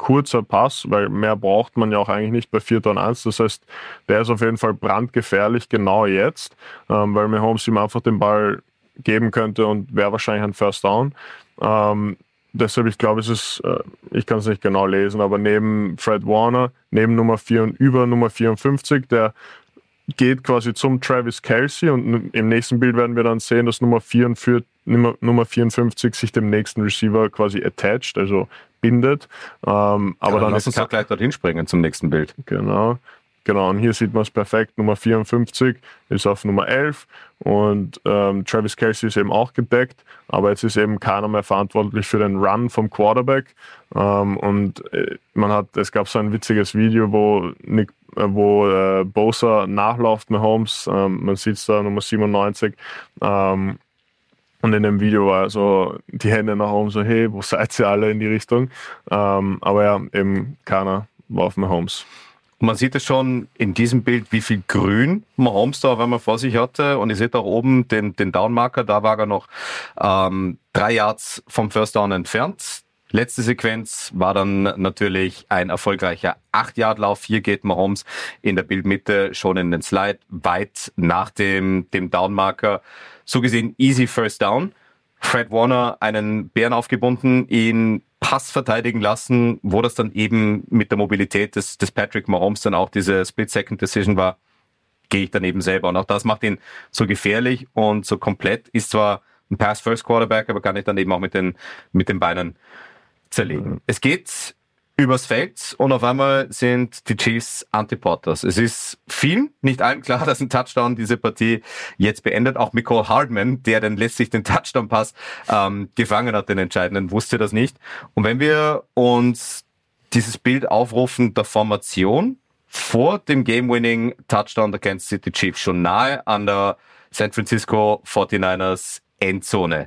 kurzer Pass, weil mehr braucht man ja auch eigentlich nicht bei vierter und eins. Das heißt, der ist auf jeden Fall brandgefährlich genau jetzt, ähm, weil Mahomes ihm einfach den Ball geben könnte und wäre wahrscheinlich ein First Down. Ähm, deshalb, ich glaube, es ist, äh, ich kann es nicht genau lesen, aber neben Fred Warner, neben Nummer vier und über Nummer vierundfünfzig, der geht quasi zum Travis Kelce und im nächsten Bild werden wir dann sehen, dass Nummer vierundvierzig, Nummer, Nummer vierundfünfzig sich dem nächsten Receiver quasi attached, also bindet. Ähm, aber ja, dann, dann lass uns doch gleich dorthin springen zum nächsten Bild. Genau. Genau, und hier sieht man es perfekt. Nummer vierundfünfzig ist auf Nummer elf und ähm, Travis Kelce ist eben auch gedeckt, aber jetzt ist eben keiner mehr verantwortlich für den Run vom Quarterback. Ähm, und äh, man hat, es gab so ein witziges Video, wo Nick, äh, wo äh, Bosa nachläuft mit Mahomes. Ähm, man sieht da Nummer siebenundneunzig. Ähm, und in dem Video war so die Hände nach oben so, hey, wo seid ihr alle in die Richtung? Ähm, aber ja, eben keiner war auf Mahomes. Man sieht es schon in diesem Bild, wie viel Grün Mahomes da auf einmal vor sich hatte. Und ihr seht auch oben den, den Downmarker, da war er noch ähm, drei Yards vom First Down entfernt. Letzte Sequenz war dann natürlich ein erfolgreicher acht-Yard-Lauf. Hier geht Mahomes in der Bildmitte schon in den Slide, weit nach dem, dem Downmarker. So gesehen easy First Down. Fred Warner einen Bären aufgebunden, ihn Pass verteidigen lassen, wo das dann eben mit der Mobilität des, des Patrick Mahomes dann auch diese Split-Second-Decision war, gehe ich dann eben selber. Und auch das macht ihn so gefährlich und so komplett. Ist zwar ein Pass-First-Quarterback, aber kann ich dann eben auch mit den, mit den Beinen zerlegen. Mhm. Es geht übers Feld und auf einmal sind die Chiefs Antiporters. Es ist vielen, nicht allen klar, dass ein Touchdown diese Partie jetzt beendet. Auch Mecole Hardman, der dann letztlich den Touchdown-Pass ähm, gefangen hat, den entscheidenden, wusste das nicht. Und wenn wir uns dieses Bild aufrufen der Formation vor dem Game-Winning-Touchdown der Kansas City Chiefs, schon nahe an der San Francisco forty-niners Endzone.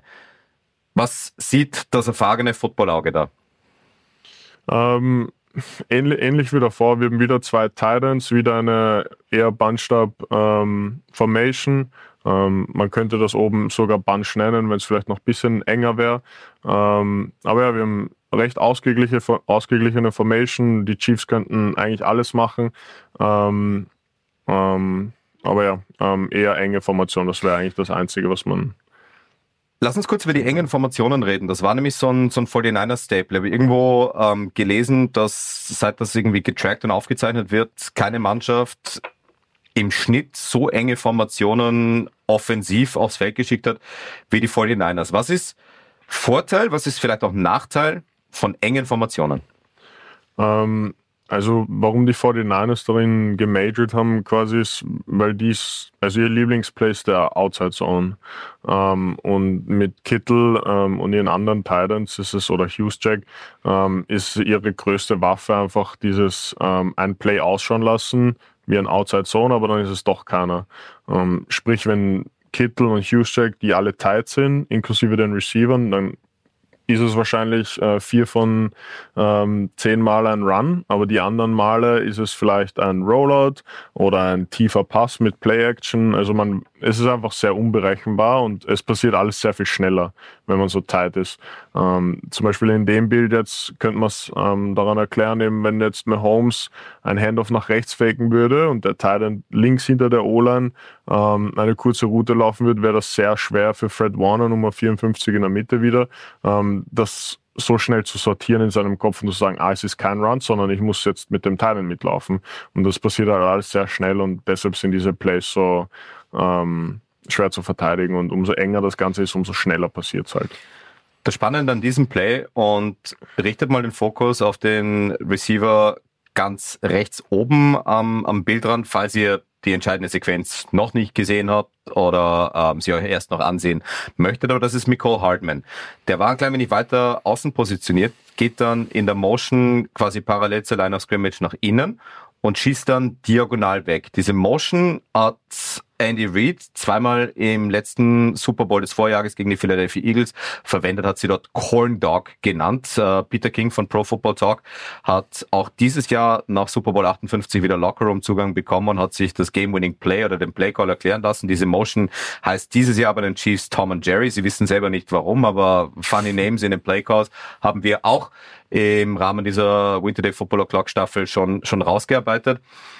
Was sieht das erfahrene Footballauge da? Ähm, ähnlich, ähnlich wie davor, wir haben wieder zwei Titans, wieder eine eher Bunched-Up-Formation. Ähm, ähm, man könnte das oben sogar Bunch nennen, wenn es vielleicht noch ein bisschen enger wäre. Ähm, aber ja, wir haben recht ausgeglichene, ausgeglichene Formation. Die Chiefs könnten eigentlich alles machen. Ähm, ähm, aber ja, ähm, eher enge Formation, das wäre eigentlich das Einzige, was man... Lass uns kurz über die engen Formationen reden. Das war nämlich so ein, so ein forty-niners-Staple. Ich habe irgendwo ähm, gelesen, dass seit das irgendwie getrackt und aufgezeichnet wird, keine Mannschaft im Schnitt so enge Formationen offensiv aufs Feld geschickt hat wie die forty-niners. Was ist Vorteil, was ist vielleicht auch Nachteil von engen Formationen? Ähm, also warum die forty-niners darin gemajored haben, quasi ist, weil dies, also ihr Lieblingsplay ist der Outside Zone. Ähm, und mit Kittle ähm, und ihren anderen Titans ist es, oder Juszczyk, ähm, ist ihre größte Waffe einfach dieses ähm, ein Play ausschauen lassen, wie ein Outside Zone, aber dann ist es doch keiner. Ähm, sprich, wenn Kittle und Juszczyk, die alle tight sind, inklusive den Receivern, dann ist es wahrscheinlich äh, vier von ähm, zehn Mal ein Run, aber die anderen Male ist es vielleicht ein Rollout oder ein tiefer Pass mit Play-Action. Also man, es ist einfach sehr unberechenbar und es passiert alles sehr viel schneller, wenn man so tight ist. Ähm, zum Beispiel in dem Bild jetzt könnte man es ähm, daran erklären, eben wenn jetzt Mahomes ein Handoff nach rechts faken würde und der Tight End links hinter der O-Line ähm, eine kurze Route laufen würde, wäre das sehr schwer für Fred Warner, Nummer vierundfünfzig in der Mitte wieder, ähm, das so schnell zu sortieren in seinem Kopf und zu sagen, ah, es ist kein Run, sondern ich muss jetzt mit dem Tight End mitlaufen. Und das passiert halt alles sehr schnell und deshalb sind diese Plays so ähm, schwer zu verteidigen und umso enger das Ganze ist, umso schneller passiert es halt. Das Spannende an diesem Play, und richtet mal den Fokus auf den Receiver ganz rechts oben am, am Bildrand, falls ihr die entscheidende Sequenz noch nicht gesehen habt oder ähm, sie euch erst noch ansehen möchtet, aber das ist Mecole Hardman. Der war ein klein wenig weiter außen positioniert, geht dann in der Motion quasi parallel zur Line of Scrimmage nach innen und schießt dann diagonal weg. Diese Motion hat Andy Reid zweimal im letzten Super Bowl des Vorjahres gegen die Philadelphia Eagles verwendet, hat sie dort Corn Dog genannt. Äh, Peter King von Pro Football Talk hat auch dieses Jahr nach Super Bowl achtundfünfzig wieder Lockerroom-Zugang bekommen und hat sich das Game-Winning Play oder den Play-Call erklären lassen. Diese Motion heißt dieses Jahr bei den Chiefs Tom and Jerry. Sie wissen selber nicht warum, aber funny names in den Play-Calls haben wir auch im Rahmen dieser Winter Day Football O'Clock Staffel schon, schon rausgearbeitet.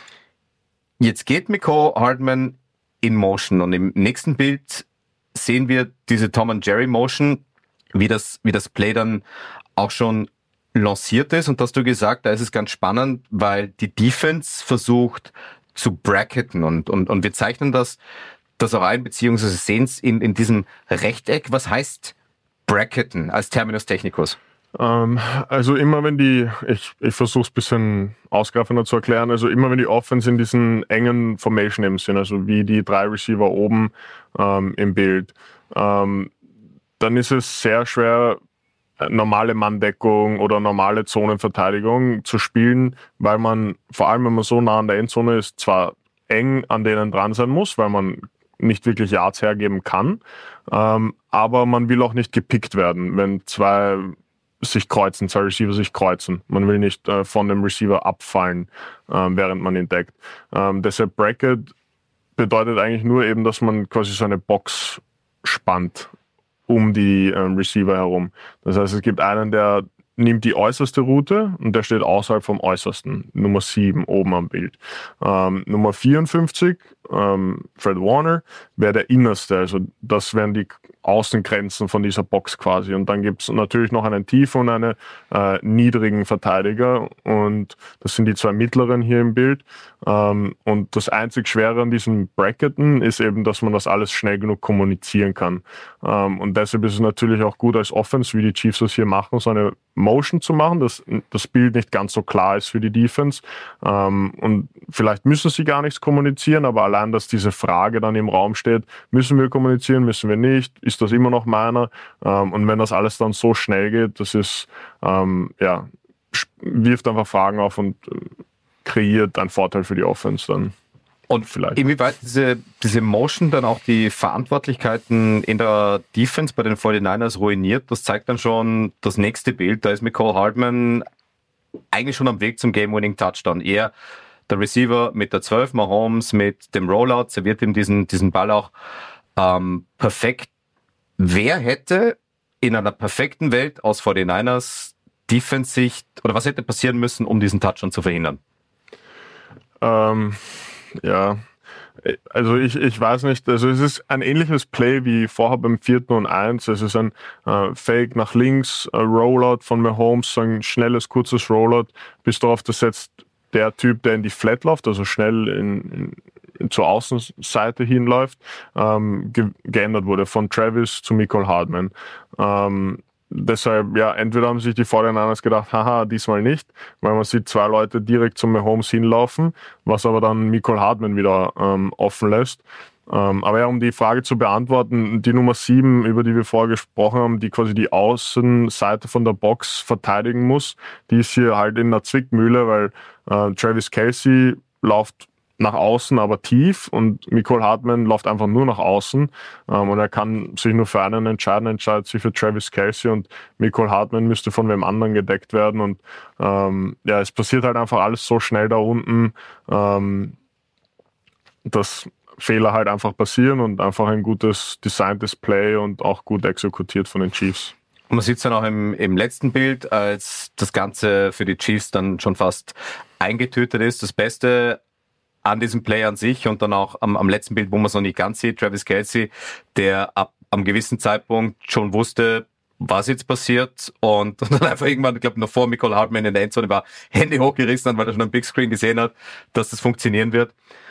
Jetzt geht Mecole Hardman in Motion und im nächsten Bild sehen wir diese Tom and Jerry Motion, wie das, wie das Play dann auch schon lanciert ist, und hast du gesagt, da ist es ganz spannend, weil die Defense versucht zu bracketen und, und, und wir zeichnen das, das auch ein, beziehungsweise sehen es in, in diesem Rechteck. Was heißt bracketen als Terminus technicus? Ähm, also immer wenn die, ich, ich versuche es ein bisschen ausgreifender zu erklären, also immer wenn die Offense in diesen engen Formation eben sind, also wie die drei Receiver oben ähm, im Bild, ähm, dann ist es sehr schwer, normale Manndeckung oder normale Zonenverteidigung zu spielen, weil man, vor allem wenn man so nah an der Endzone ist, zwar eng an denen dran sein muss, weil man nicht wirklich Yards hergeben kann, ähm, aber man will auch nicht gepickt werden, wenn zwei sich kreuzen, zwei Receiver sich kreuzen. Man will nicht äh, von dem Receiver abfallen, ähm, während man ihn deckt. Ähm, deshalb Bracket bedeutet eigentlich nur eben, dass man quasi so eine Box spannt um die ähm, Receiver herum. Das heißt, es gibt einen, der nimmt die äußerste Route und der steht außerhalb vom äußersten, Nummer sieben oben am Bild. Ähm, Nummer vierundfünfzig, ähm, Fred Warner, wäre der innerste, also das wären die Außengrenzen von dieser Box quasi. Und dann gibt's natürlich noch einen tiefen und einen äh, niedrigen Verteidiger und das sind die zwei mittleren hier im Bild. Ähm, und das einzig Schwere an diesen Bracketen ist eben, dass man das alles schnell genug kommunizieren kann. Ähm, und deshalb ist es natürlich auch gut als Offense, wie die Chiefs das hier machen, so eine Motion zu machen, dass das Bild nicht ganz so klar ist für die Defense. Ähm, und vielleicht müssen sie gar nichts kommunizieren, aber allein, dass diese Frage dann im Raum steht, müssen wir kommunizieren, müssen wir nicht, ist das immer noch meiner? Ähm, und wenn das alles dann so schnell geht, das ist, ähm, ja, wirft einfach Fragen auf und äh, kreiert einen Vorteil für die Offense dann. Und vielleicht. Inwieweit diese, diese Motion dann auch die Verantwortlichkeiten in der Defense bei den forty-niners ruiniert, das zeigt dann schon das nächste Bild. Da ist Mecole Hardman eigentlich schon am Weg zum Game-Winning-Touchdown. Er, der Receiver mit der zwölf, Mahomes mit dem Rollout, serviert ihm diesen, diesen Ball auch ähm, perfekt. Wer hätte in einer perfekten Welt aus forty-niners Defense-Sicht, oder was hätte passieren müssen, um diesen Touchdown zu verhindern? Ähm... Ja, also ich, ich weiß nicht, also es ist ein ähnliches Play wie vorher beim vierten und eins. Es ist ein äh, Fake nach links, ein Rollout von Mahomes, so ein schnelles, kurzes Rollout, bis darauf, das setzt der Typ, der in die Flat läuft, also schnell in, in, in zur Außenseite hinläuft, ähm, ge- geändert wurde von Travis zu Mecole Hardman. Ähm, Deshalb, ja, entweder haben sich die forty-niners gedacht, haha, diesmal nicht, weil man sieht zwei Leute direkt zum Mahomes hinlaufen, was aber dann Mecole Hardman wieder ähm, offen lässt. Ähm, aber ja, um die Frage zu beantworten, die Nummer sieben, über die wir vorher gesprochen haben, die quasi die Außenseite von der Box verteidigen muss, die ist hier halt in der Zwickmühle, weil äh, Travis Kelce läuft nach außen, aber tief, und Mecole Hardman läuft einfach nur nach außen, ähm, und er kann sich nur für einen entscheiden, entscheidet sich für Travis Kelce, und Mecole Hardman müsste von wem anderen gedeckt werden, und ähm, ja, es passiert halt einfach alles so schnell da unten, ähm, dass Fehler halt einfach passieren und einfach ein gutes designtes Play und auch gut exekutiert von den Chiefs. Und man sieht es dann auch im, im letzten Bild, als das Ganze für die Chiefs dann schon fast eingetötet ist. Das Beste an diesem Play an sich und dann auch am, am letzten Bild, wo man es noch nicht ganz sieht, Travis Kelce, der ab am gewissen Zeitpunkt schon wusste, was jetzt passiert, und, und dann einfach irgendwann, ich glaube noch vor Mecole Hardman in der Endzone war, Hände hochgerissen hat, weil er schon am Big Screen gesehen hat, dass das funktionieren wird.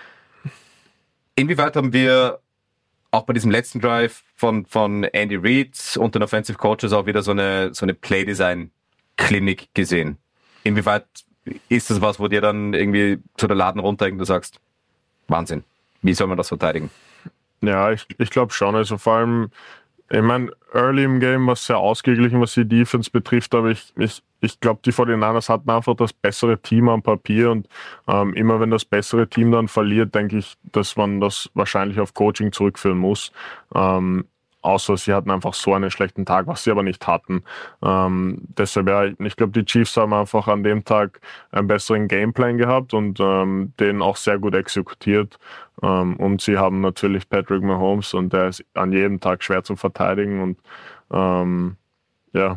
Inwieweit haben wir auch bei diesem letzten Drive von, von Andy Reid und den Offensive Coaches auch wieder so eine, so eine Play-Design-Klinik gesehen? Inwieweit ist das was, wo dir dann irgendwie zu der Laden runter und du sagst, Wahnsinn, wie soll man das verteidigen? Ja, ich, ich glaube schon. Also vor allem Ich meine, early im Game war es sehr ausgeglichen, was die Defense betrifft, aber ich, ich, ich glaube, die forty-niners hatten einfach das bessere Team am Papier und ähm, immer wenn das bessere Team dann verliert, denke ich, dass man das wahrscheinlich auf Coaching zurückführen muss. Ähm, außer sie hatten einfach so einen schlechten Tag, was sie aber nicht hatten. Ähm, deshalb, ja, ich glaube, die Chiefs haben einfach an dem Tag einen besseren Gameplan gehabt und ähm, den auch sehr gut exekutiert. Ähm, und sie haben natürlich Patrick Mahomes und der ist an jedem Tag schwer zu verteidigen und ähm, ja.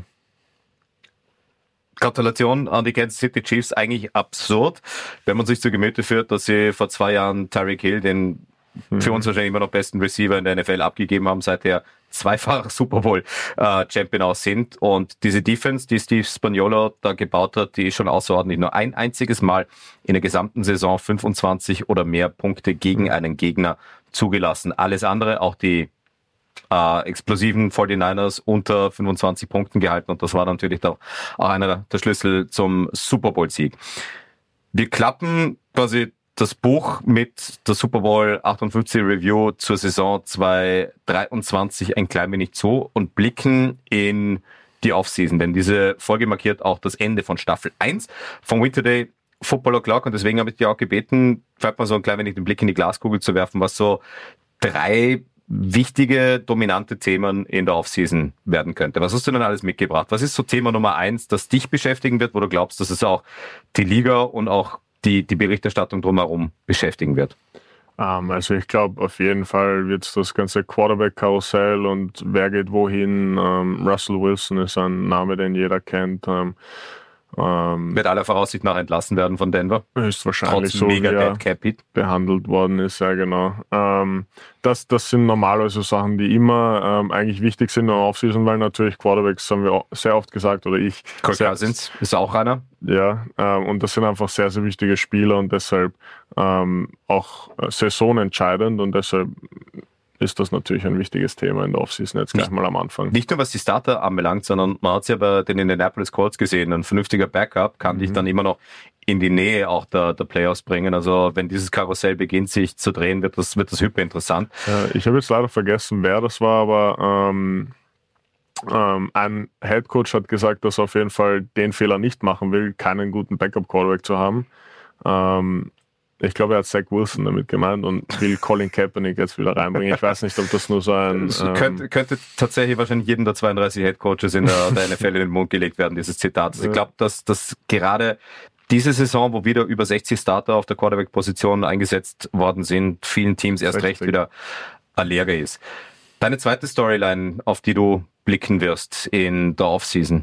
Gratulation an die Kansas City Chiefs, eigentlich absurd, wenn man sich zu Gemüte führt, dass sie vor zwei Jahren Tyreek Hill, den für uns wahrscheinlich immer noch besten Receiver in der N F L, abgegeben haben, seit er zweifach Super Bowl äh, Champion aus sind. Und diese Defense, die Steve Spagnuolo da gebaut hat, die ist schon außerordentlich. Nur ein einziges Mal in der gesamten Saison fünfundzwanzig oder mehr Punkte gegen einen Gegner zugelassen. Alles andere, auch die äh, explosiven forty-niners unter fünfundzwanzig Punkten gehalten. Und das war natürlich auch einer der Schlüssel zum Super Bowl Sieg. Wir klappen quasi das Buch mit der Super Bowl achtundfünfzig Review zur Saison zweitausenddreiundzwanzig ein klein wenig zu und blicken in die Offseason, denn diese Folge markiert auch das Ende von Staffel eins von Winter Day Football O'Clock und deswegen habe ich dir auch gebeten, vielleicht mal so ein klein wenig den Blick in die Glaskugel zu werfen, was so drei wichtige, dominante Themen in der Offseason werden könnte. Was hast du denn alles mitgebracht? Was ist so Thema Nummer eins, das dich beschäftigen wird, wo du glaubst, dass es auch die Liga und auch die die Berichterstattung drumherum beschäftigen wird? Um, also ich glaube, auf jeden Fall wird es das ganze Quarterback-Karussell und wer geht wohin. Um, Russell Wilson ist ein Name, den jeder kennt. Um, um, wird aller Voraussicht nach entlassen werden von Denver. Höchstwahrscheinlich Trotz so, mega wie er Dead Cap Hit behandelt worden ist, ja genau. Um, das, das sind normalerweise Sachen, die immer um, eigentlich wichtig sind in der Offseason, weil natürlich Quarterbacks, haben wir auch sehr oft gesagt, oder ich. Kirk Cousins ist auch einer. Ja, ähm, und das sind einfach sehr, sehr wichtige Spieler und deshalb ähm, auch saisonentscheidend und deshalb ist das natürlich ein wichtiges Thema in der Offseason jetzt gleich mal am Anfang. Nicht nur was die Starter anbelangt, sondern man hat es ja bei den Indianapolis Colts gesehen, ein vernünftiger Backup kann mhm. dich dann immer noch in die Nähe auch der, der Playoffs bringen. Also wenn dieses Karussell beginnt sich zu drehen, wird das, wird das hyper interessant. Ja, ich habe jetzt leider vergessen, wer das war, aber ähm, ähm, ein Headcoach hat gesagt, dass er auf jeden Fall den Fehler nicht machen will, keinen guten Backup-Quarterback zu haben. Ähm, Ich glaube, er hat Zach Wilson damit gemeint und will Colin Kaepernick jetzt wieder reinbringen. Ich weiß nicht, ob das nur so ein... Ähm könnte, könnte tatsächlich wahrscheinlich jedem der zweiunddreißig Headcoaches in der, der N F L in den Mund gelegt werden, dieses Zitat. Also ich glaube, dass, dass gerade diese Saison, wo wieder über sechzig Starter auf der Quarterback-Position eingesetzt worden sind, vielen Teams erst recht wieder allerger ist. Deine zweite Storyline, auf die du blicken wirst in der Offseason?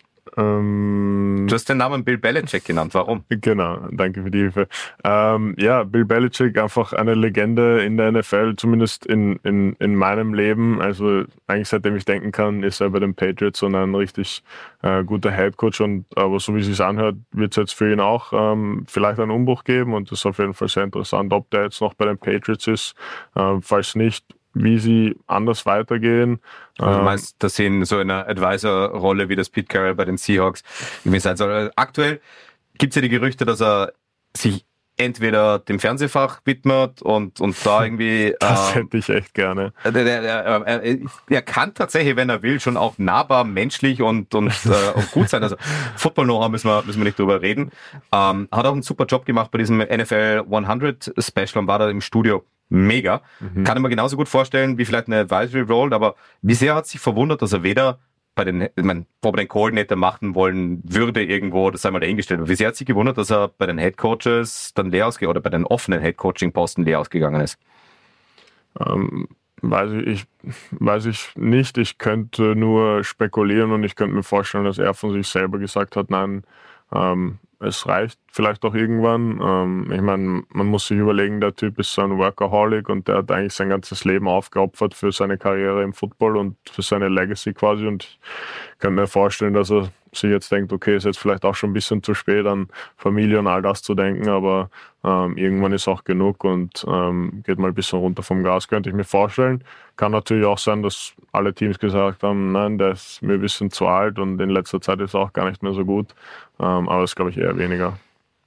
Ähm, du hast den Namen Bill Belichick genannt. Warum? Genau, danke für die Hilfe. Ähm, ja, Bill Belichick, einfach eine Legende in der N F L, zumindest in, in, in meinem Leben. Also eigentlich seitdem ich denken kann, ist er bei den Patriots und ein richtig äh, guter Headcoach. Und aber so wie es sich anhört, wird es jetzt für ihn auch ähm, vielleicht einen Umbruch geben. Und das ist auf jeden Fall sehr interessant, ob der jetzt noch bei den Patriots ist. Äh, falls nicht, wie sie anders weitergehen. Also du meinst, dass sie in so einer Advisor-Rolle wie das Pete Carroll bei den Seahawks irgendwie sein soll. Aktuell gibt es ja die Gerüchte, dass er sich entweder dem Fernsehfach widmet und, und da irgendwie... Das ähm, hätte ich echt gerne. Er, er, er, er kann tatsächlich, wenn er will, schon auch nahbar, menschlich und, und, äh, und gut sein. Also Football-Know-how müssen wir, müssen wir nicht drüber reden. Ähm, hat auch einen super Job gemacht bei diesem N F L hundert Special und war da im Studio mega. Mhm. Kann ich mir genauso gut vorstellen wie vielleicht eine Advisory Role, aber wie sehr hat sich verwundert, dass er weder bei den, ich meine, ob er den Coordinator machen wollen würde irgendwo, das sei mal dahingestellt. Aber wie sehr hat sich gewundert, dass er bei den Head Coaches dann leer ausgegangen oder bei den offenen Head Coaching Posten leer ausgegangen ist? Ähm, weiß ich, ich, weiß ich nicht. Ich könnte nur spekulieren und ich könnte mir vorstellen, dass er von sich selber gesagt hat, nein, ähm, es reicht vielleicht auch irgendwann. Ähm, ich meine, man muss sich überlegen, der Typ ist so ein Workaholic und der hat eigentlich sein ganzes Leben aufgeopfert für seine Karriere im Football und für seine Legacy quasi. Und ich kann mir vorstellen, dass er sich jetzt denkt, okay, ist jetzt vielleicht auch schon ein bisschen zu spät, an Familie und all das zu denken, aber ähm, irgendwann ist auch genug und ähm, geht mal ein bisschen runter vom Gas, könnte ich mir vorstellen. Kann natürlich auch sein, dass alle Teams gesagt haben, nein, der ist mir ein bisschen zu alt und in letzter Zeit ist er auch gar nicht mehr so gut. Ähm, aber das glaube ich eher weniger.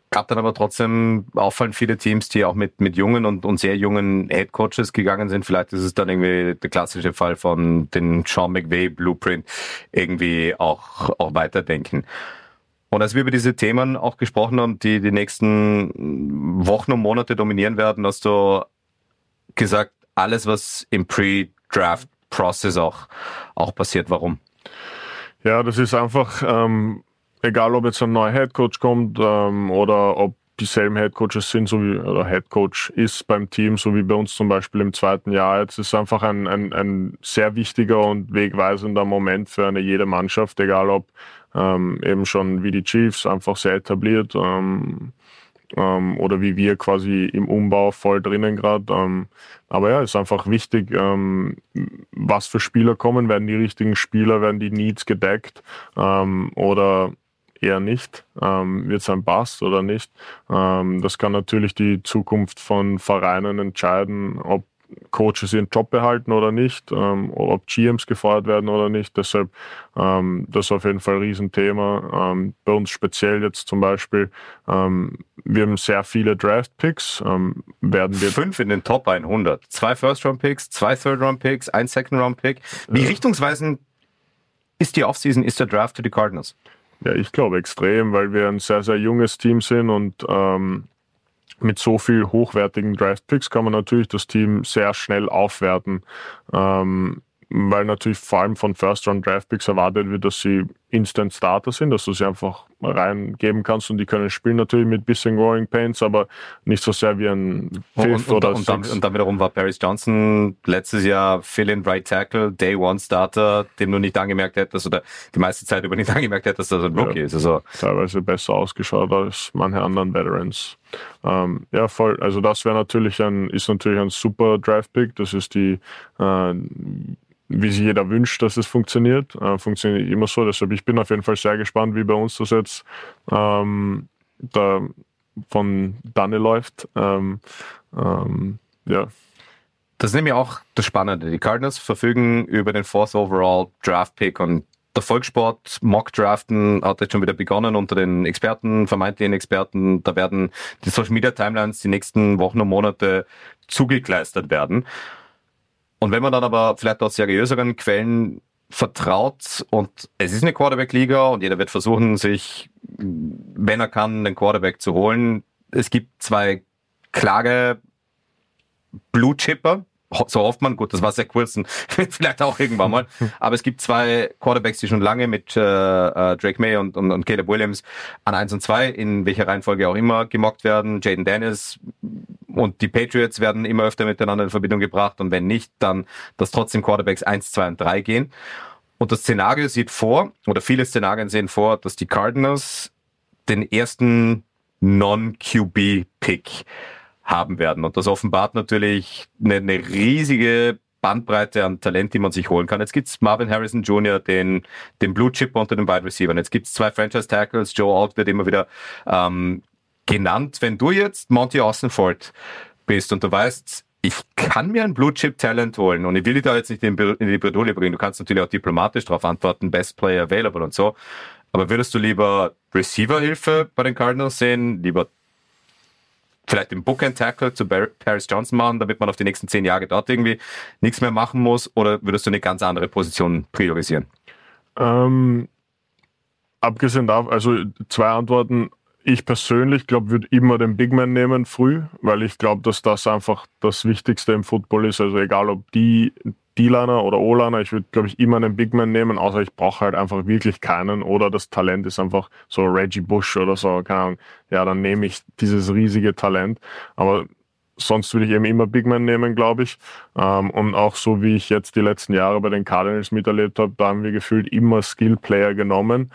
gab dann aber trotzdem auffallend viele Teams, die auch mit, mit jungen und, und sehr jungen Headcoaches gegangen sind. Vielleicht ist es dann irgendwie der klassische Fall von den Sean McVay Blueprint irgendwie auch, auch weiterdenken. Und als wir über diese Themen auch gesprochen haben, die die nächsten Wochen und Monate dominieren werden, hast du gesagt, alles, was im Pre-Draft-Process auch, auch passiert. Warum? Ja, das ist einfach, ähm, egal ob jetzt ein neuer Headcoach kommt ähm, oder ob dieselben Headcoaches sind, so wie oder Headcoach ist beim Team, so wie bei uns zum Beispiel im zweiten Jahr. Jetzt ist einfach ein, ein, ein sehr wichtiger und wegweisender Moment für eine jede Mannschaft, egal ob ähm, eben schon wie die Chiefs einfach sehr etabliert ähm, ähm, oder wie wir quasi im Umbau voll drinnen gerade. Ähm, aber ja, ist einfach wichtig, ähm, was für Spieler kommen, werden die richtigen Spieler, werden die Needs gedeckt ähm, oder eher nicht, ähm, wird es ein Bust oder nicht. Ähm, das kann natürlich die Zukunft von Vereinen entscheiden, ob Coaches ihren Job behalten oder nicht, ähm, oder ob G Ms gefeuert werden oder nicht. Deshalb, ähm, das ist auf jeden Fall ein Riesenthema. Ähm, bei uns speziell jetzt zum Beispiel, ähm, wir haben sehr viele Draft-Picks. Ähm, werden wir Fünf in den Top hundert. Zwei First-Round-Picks, zwei Third-Round-Picks, ein Second-Round-Pick. Wie ja. richtungsweisend ist die Offseason, ist der Draft für die Cardinals? Ja, ich glaube extrem, weil wir ein sehr, sehr junges Team sind und ähm, mit so viel hochwertigen Draft-Picks kann man natürlich das Team sehr schnell aufwerten, ähm, weil natürlich vor allem von First-Round-Draft-Picks erwartet wird, dass sie Instant-Starter sind, dass du sie einfach reingeben kannst und die können spielen natürlich mit bisschen Growing Pains, aber nicht so sehr wie ein Fifth und, und, oder und, dann, und dann wiederum war Paris Johnson letztes Jahr Fill-in Right Tackle, Day-One-Starter, dem du nicht angemerkt hättest oder die meiste Zeit über nicht angemerkt hättest, dass er ein Rookie ja, ist. Also teilweise besser ausgeschaut als manche anderen Veterans. Ähm, ja, voll. Also das wäre natürlich ein, ist natürlich ein super Draft-Pick. Das ist die äh, wie sich jeder wünscht, dass es funktioniert. Äh, funktioniert immer so. Deshalb, ich bin auf jeden Fall sehr gespannt, wie bei uns das jetzt ähm, da von Danne läuft. Ähm, ähm, ja. Das ist nämlich auch das Spannende. Die Cardinals verfügen über den Fourth Overall Draft Pick und der Volkssport Mock Draften hat jetzt schon wieder begonnen unter den Experten, vermeintlichen Experten. Da werden die Social Media Timelines die nächsten Wochen und Monate zugekleistert werden. Und wenn man dann aber vielleicht aus seriöseren Quellen vertraut und es ist eine Quarterback-Liga und jeder wird versuchen, sich, wenn er kann, den Quarterback zu holen. Es gibt zwei klare Blue-Chipper, so hofft man, gut, das war sehr kurz und vielleicht auch irgendwann mal, aber es gibt zwei Quarterbacks, die schon lange mit äh, Drake May und, und, und Caleb Williams an eins und zwei, in welcher Reihenfolge auch immer, gemockt werden. Jaden Daniels und die Patriots werden immer öfter miteinander in Verbindung gebracht und wenn nicht, dann, dass trotzdem Quarterbacks eins, zwei und drei gehen. Und das Szenario sieht vor, oder viele Szenarien sehen vor, dass die Cardinals den ersten Non-Q B-Pick haben werden. Und das offenbart natürlich eine, eine riesige Bandbreite an Talent, die man sich holen kann. Jetzt gibt's Marvin Harrison Junior, den, den Blue Chip unter den Wide Receivers. Jetzt gibt's zwei Franchise Tackles. Joe Alt wird immer wieder ähm, genannt. Wenn du jetzt Monty Austinford bist und du weißt, ich kann mir ein Blue Chip Talent holen und ich will dich da jetzt nicht in die Bredouille bringen. Du kannst natürlich auch diplomatisch darauf antworten, Best Player Available und so. Aber würdest du lieber Receiver-Hilfe bei den Cardinals sehen, lieber vielleicht den Bookend-Tackle zu Paris Johnson machen, damit man auf die nächsten zehn Jahre dort irgendwie nichts mehr machen muss? Oder würdest du eine ganz andere Position priorisieren? Ähm, abgesehen davon, also zwei Antworten. Ich persönlich glaube, würde immer den Big Man nehmen früh, weil ich glaube, dass das einfach das Wichtigste im Football ist. Also egal ob die D-Liner oder O-Liner, ich würde, glaube ich, immer einen Big Man nehmen, außer ich brauche halt einfach wirklich keinen oder das Talent ist einfach so Reggie Bush oder so, keine Ahnung. Ja, dann nehme ich dieses riesige Talent. Aber sonst würde ich eben immer Big Man nehmen, glaube ich. Und auch so, wie ich jetzt die letzten Jahre bei den Cardinals miterlebt habe, da haben wir gefühlt immer Skill-Player genommen,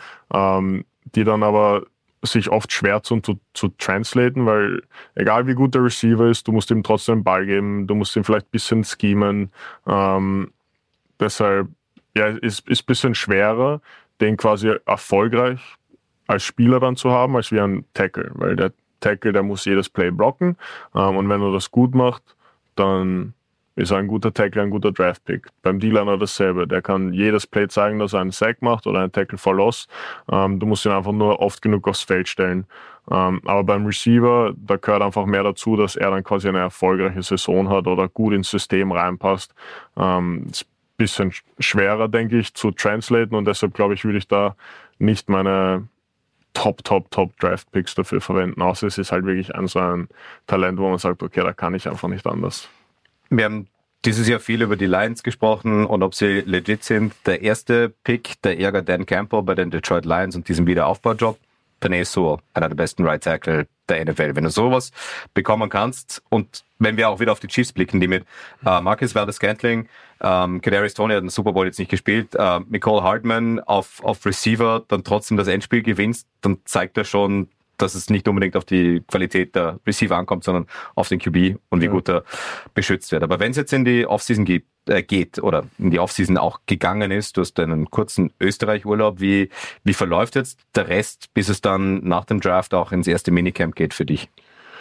die dann aber sich oft schwer zu, zu, zu translaten, weil egal wie gut der Receiver ist, du musst ihm trotzdem den Ball geben, du musst ihm vielleicht ein bisschen schemen. Ähm, deshalb ja, ist ist ein bisschen schwerer, den quasi erfolgreich als Spieler dann zu haben, als wie ein Tackle, weil der Tackle, der muss jedes Play blocken ähm, und wenn er das gut macht, dann ist er ein guter Tackler, ein guter Draft-Pick. Beim D-Liner dasselbe. Der kann jedes Play zeigen, dass er einen Sack macht oder einen Tackle for Loss. Ähm, du musst ihn einfach nur oft genug aufs Feld stellen. Ähm, aber beim Receiver, da gehört einfach mehr dazu, dass er dann quasi eine erfolgreiche Saison hat oder gut ins System reinpasst. Ähm, ist ein bisschen schwerer, denke ich, zu translaten und deshalb, glaube ich, würde ich da nicht meine Top, Top, Top Draft-Picks dafür verwenden. Außer es ist halt wirklich ein so ein Talent, wo man sagt, okay, da kann ich einfach nicht anders. Wir haben dieses Jahr viel über die Lions gesprochen und ob sie legit sind. Der erste Pick, der Ärger Dan Campbell bei den Detroit Lions und diesem Wiederaufbaujob. Penei Sewell, einer der besten Right Tackle der N F L. Wenn du sowas bekommen kannst und wenn wir auch wieder auf die Chiefs blicken, die mit äh, Marcus Valdes-Scantling, ähm, Kadarius Toney hat den Super Bowl jetzt nicht gespielt, äh, Mecole Hardman auf, auf Receiver dann trotzdem das Endspiel gewinnst, dann zeigt er schon, dass es nicht unbedingt auf die Qualität der Receiver ankommt, sondern auf den Q B und wie ja. gut er beschützt wird. Aber wenn es jetzt in die Offseason geht, äh, geht oder in die Offseason auch gegangen ist, du hast einen kurzen Österreich-Urlaub, wie, wie verläuft jetzt der Rest, bis es dann nach dem Draft auch ins erste Minicamp geht für dich?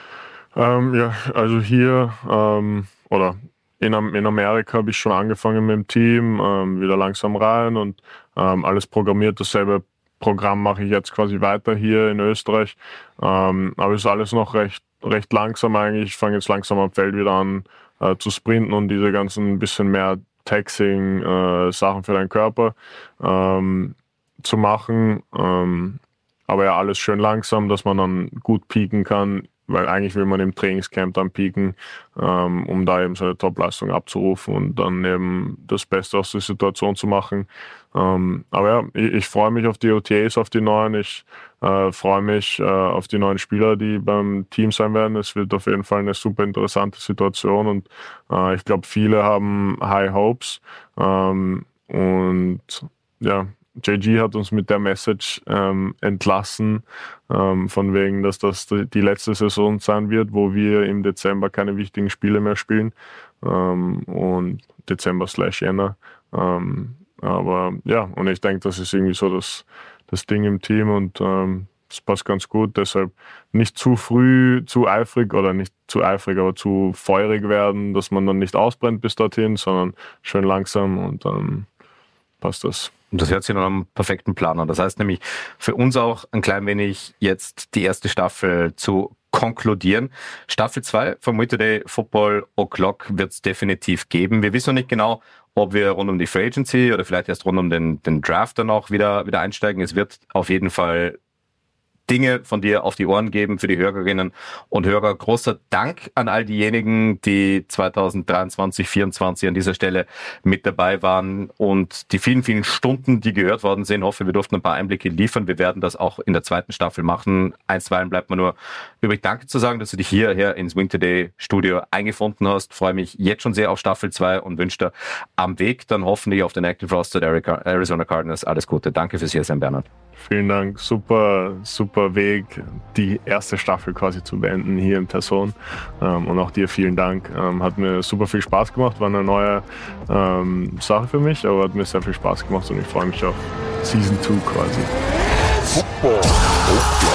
Ähm, ja, also hier ähm, oder in, in Amerika habe ich schon angefangen mit dem Team, ähm, wieder langsam rein und ähm, alles programmiert, dasselbe Programm mache ich jetzt quasi weiter hier in Österreich, ähm, aber es ist alles noch recht recht langsam eigentlich. Ich fange jetzt langsam am Feld wieder an äh, zu sprinten und diese ganzen bisschen mehr Taxing äh, Sachen für deinen Körper ähm, zu machen, ähm, aber ja, alles schön langsam, dass man dann gut peaken kann, weil eigentlich will man im Trainingscamp dann peaken, ähm, um da eben seine Topleistung abzurufen und dann eben das Beste aus der Situation zu machen. Ähm, aber ja, ich, ich freue mich auf die O T As, auf die neuen. Ich äh, freue mich äh, auf die neuen Spieler, die beim Team sein werden. Es wird auf jeden Fall eine super interessante Situation und äh, ich glaube, viele haben High Hopes. Ähm, und ja, J G hat uns mit der Message ähm, entlassen, ähm, von wegen, dass das die letzte Saison sein wird, wo wir im Dezember keine wichtigen Spiele mehr spielen. Ähm, und Dezember slash Jänner. Ähm, aber ja, und ich denke, das ist irgendwie so das, das Ding im Team und ähm, das passt ganz gut. Deshalb nicht zu früh, zu eifrig oder nicht zu eifrig, aber zu feurig werden, dass man dann nicht ausbrennt bis dorthin, sondern schön langsam und dann passt das. Und das hört sich nach einem perfekten Plan an. Das heißt nämlich für uns auch ein klein wenig jetzt die erste Staffel zu konkludieren. Staffel zwei vom Winterday Football O'Clock wird es definitiv geben. Wir wissen noch nicht genau, ob wir rund um die Free Agency oder vielleicht erst rund um den, den Draft dann auch wieder, wieder einsteigen. Es wird auf jeden Fall Dinge von dir auf die Ohren geben für die Hörerinnen und Hörer. Großer Dank an all diejenigen, die zwanzig dreiundzwanzig, vierundzwanzig an dieser Stelle mit dabei waren und die vielen, vielen Stunden, die gehört worden sind. Ich hoffe, wir durften ein paar Einblicke liefern. Wir werden das auch in der zweiten Staffel machen. Einstweilen bleibt mir nur übrig, danke zu sagen, dass du dich hierher ins Winterday Studio eingefunden hast. Freue mich jetzt schon sehr auf Staffel zwei und wünsche dir am Weg dann hoffentlich auf den Active Roster der Arizona Cardinals alles Gute. Danke fürs Hier sein, Bernhard. Vielen Dank, super, super Weg, die erste Staffel quasi zu beenden hier in Person. Ähm, und auch dir vielen Dank. Ähm, hat mir super viel Spaß gemacht, war eine neue ähm, Sache für mich, aber hat mir sehr viel Spaß gemacht und ich freue mich auf Season zwei quasi. Football.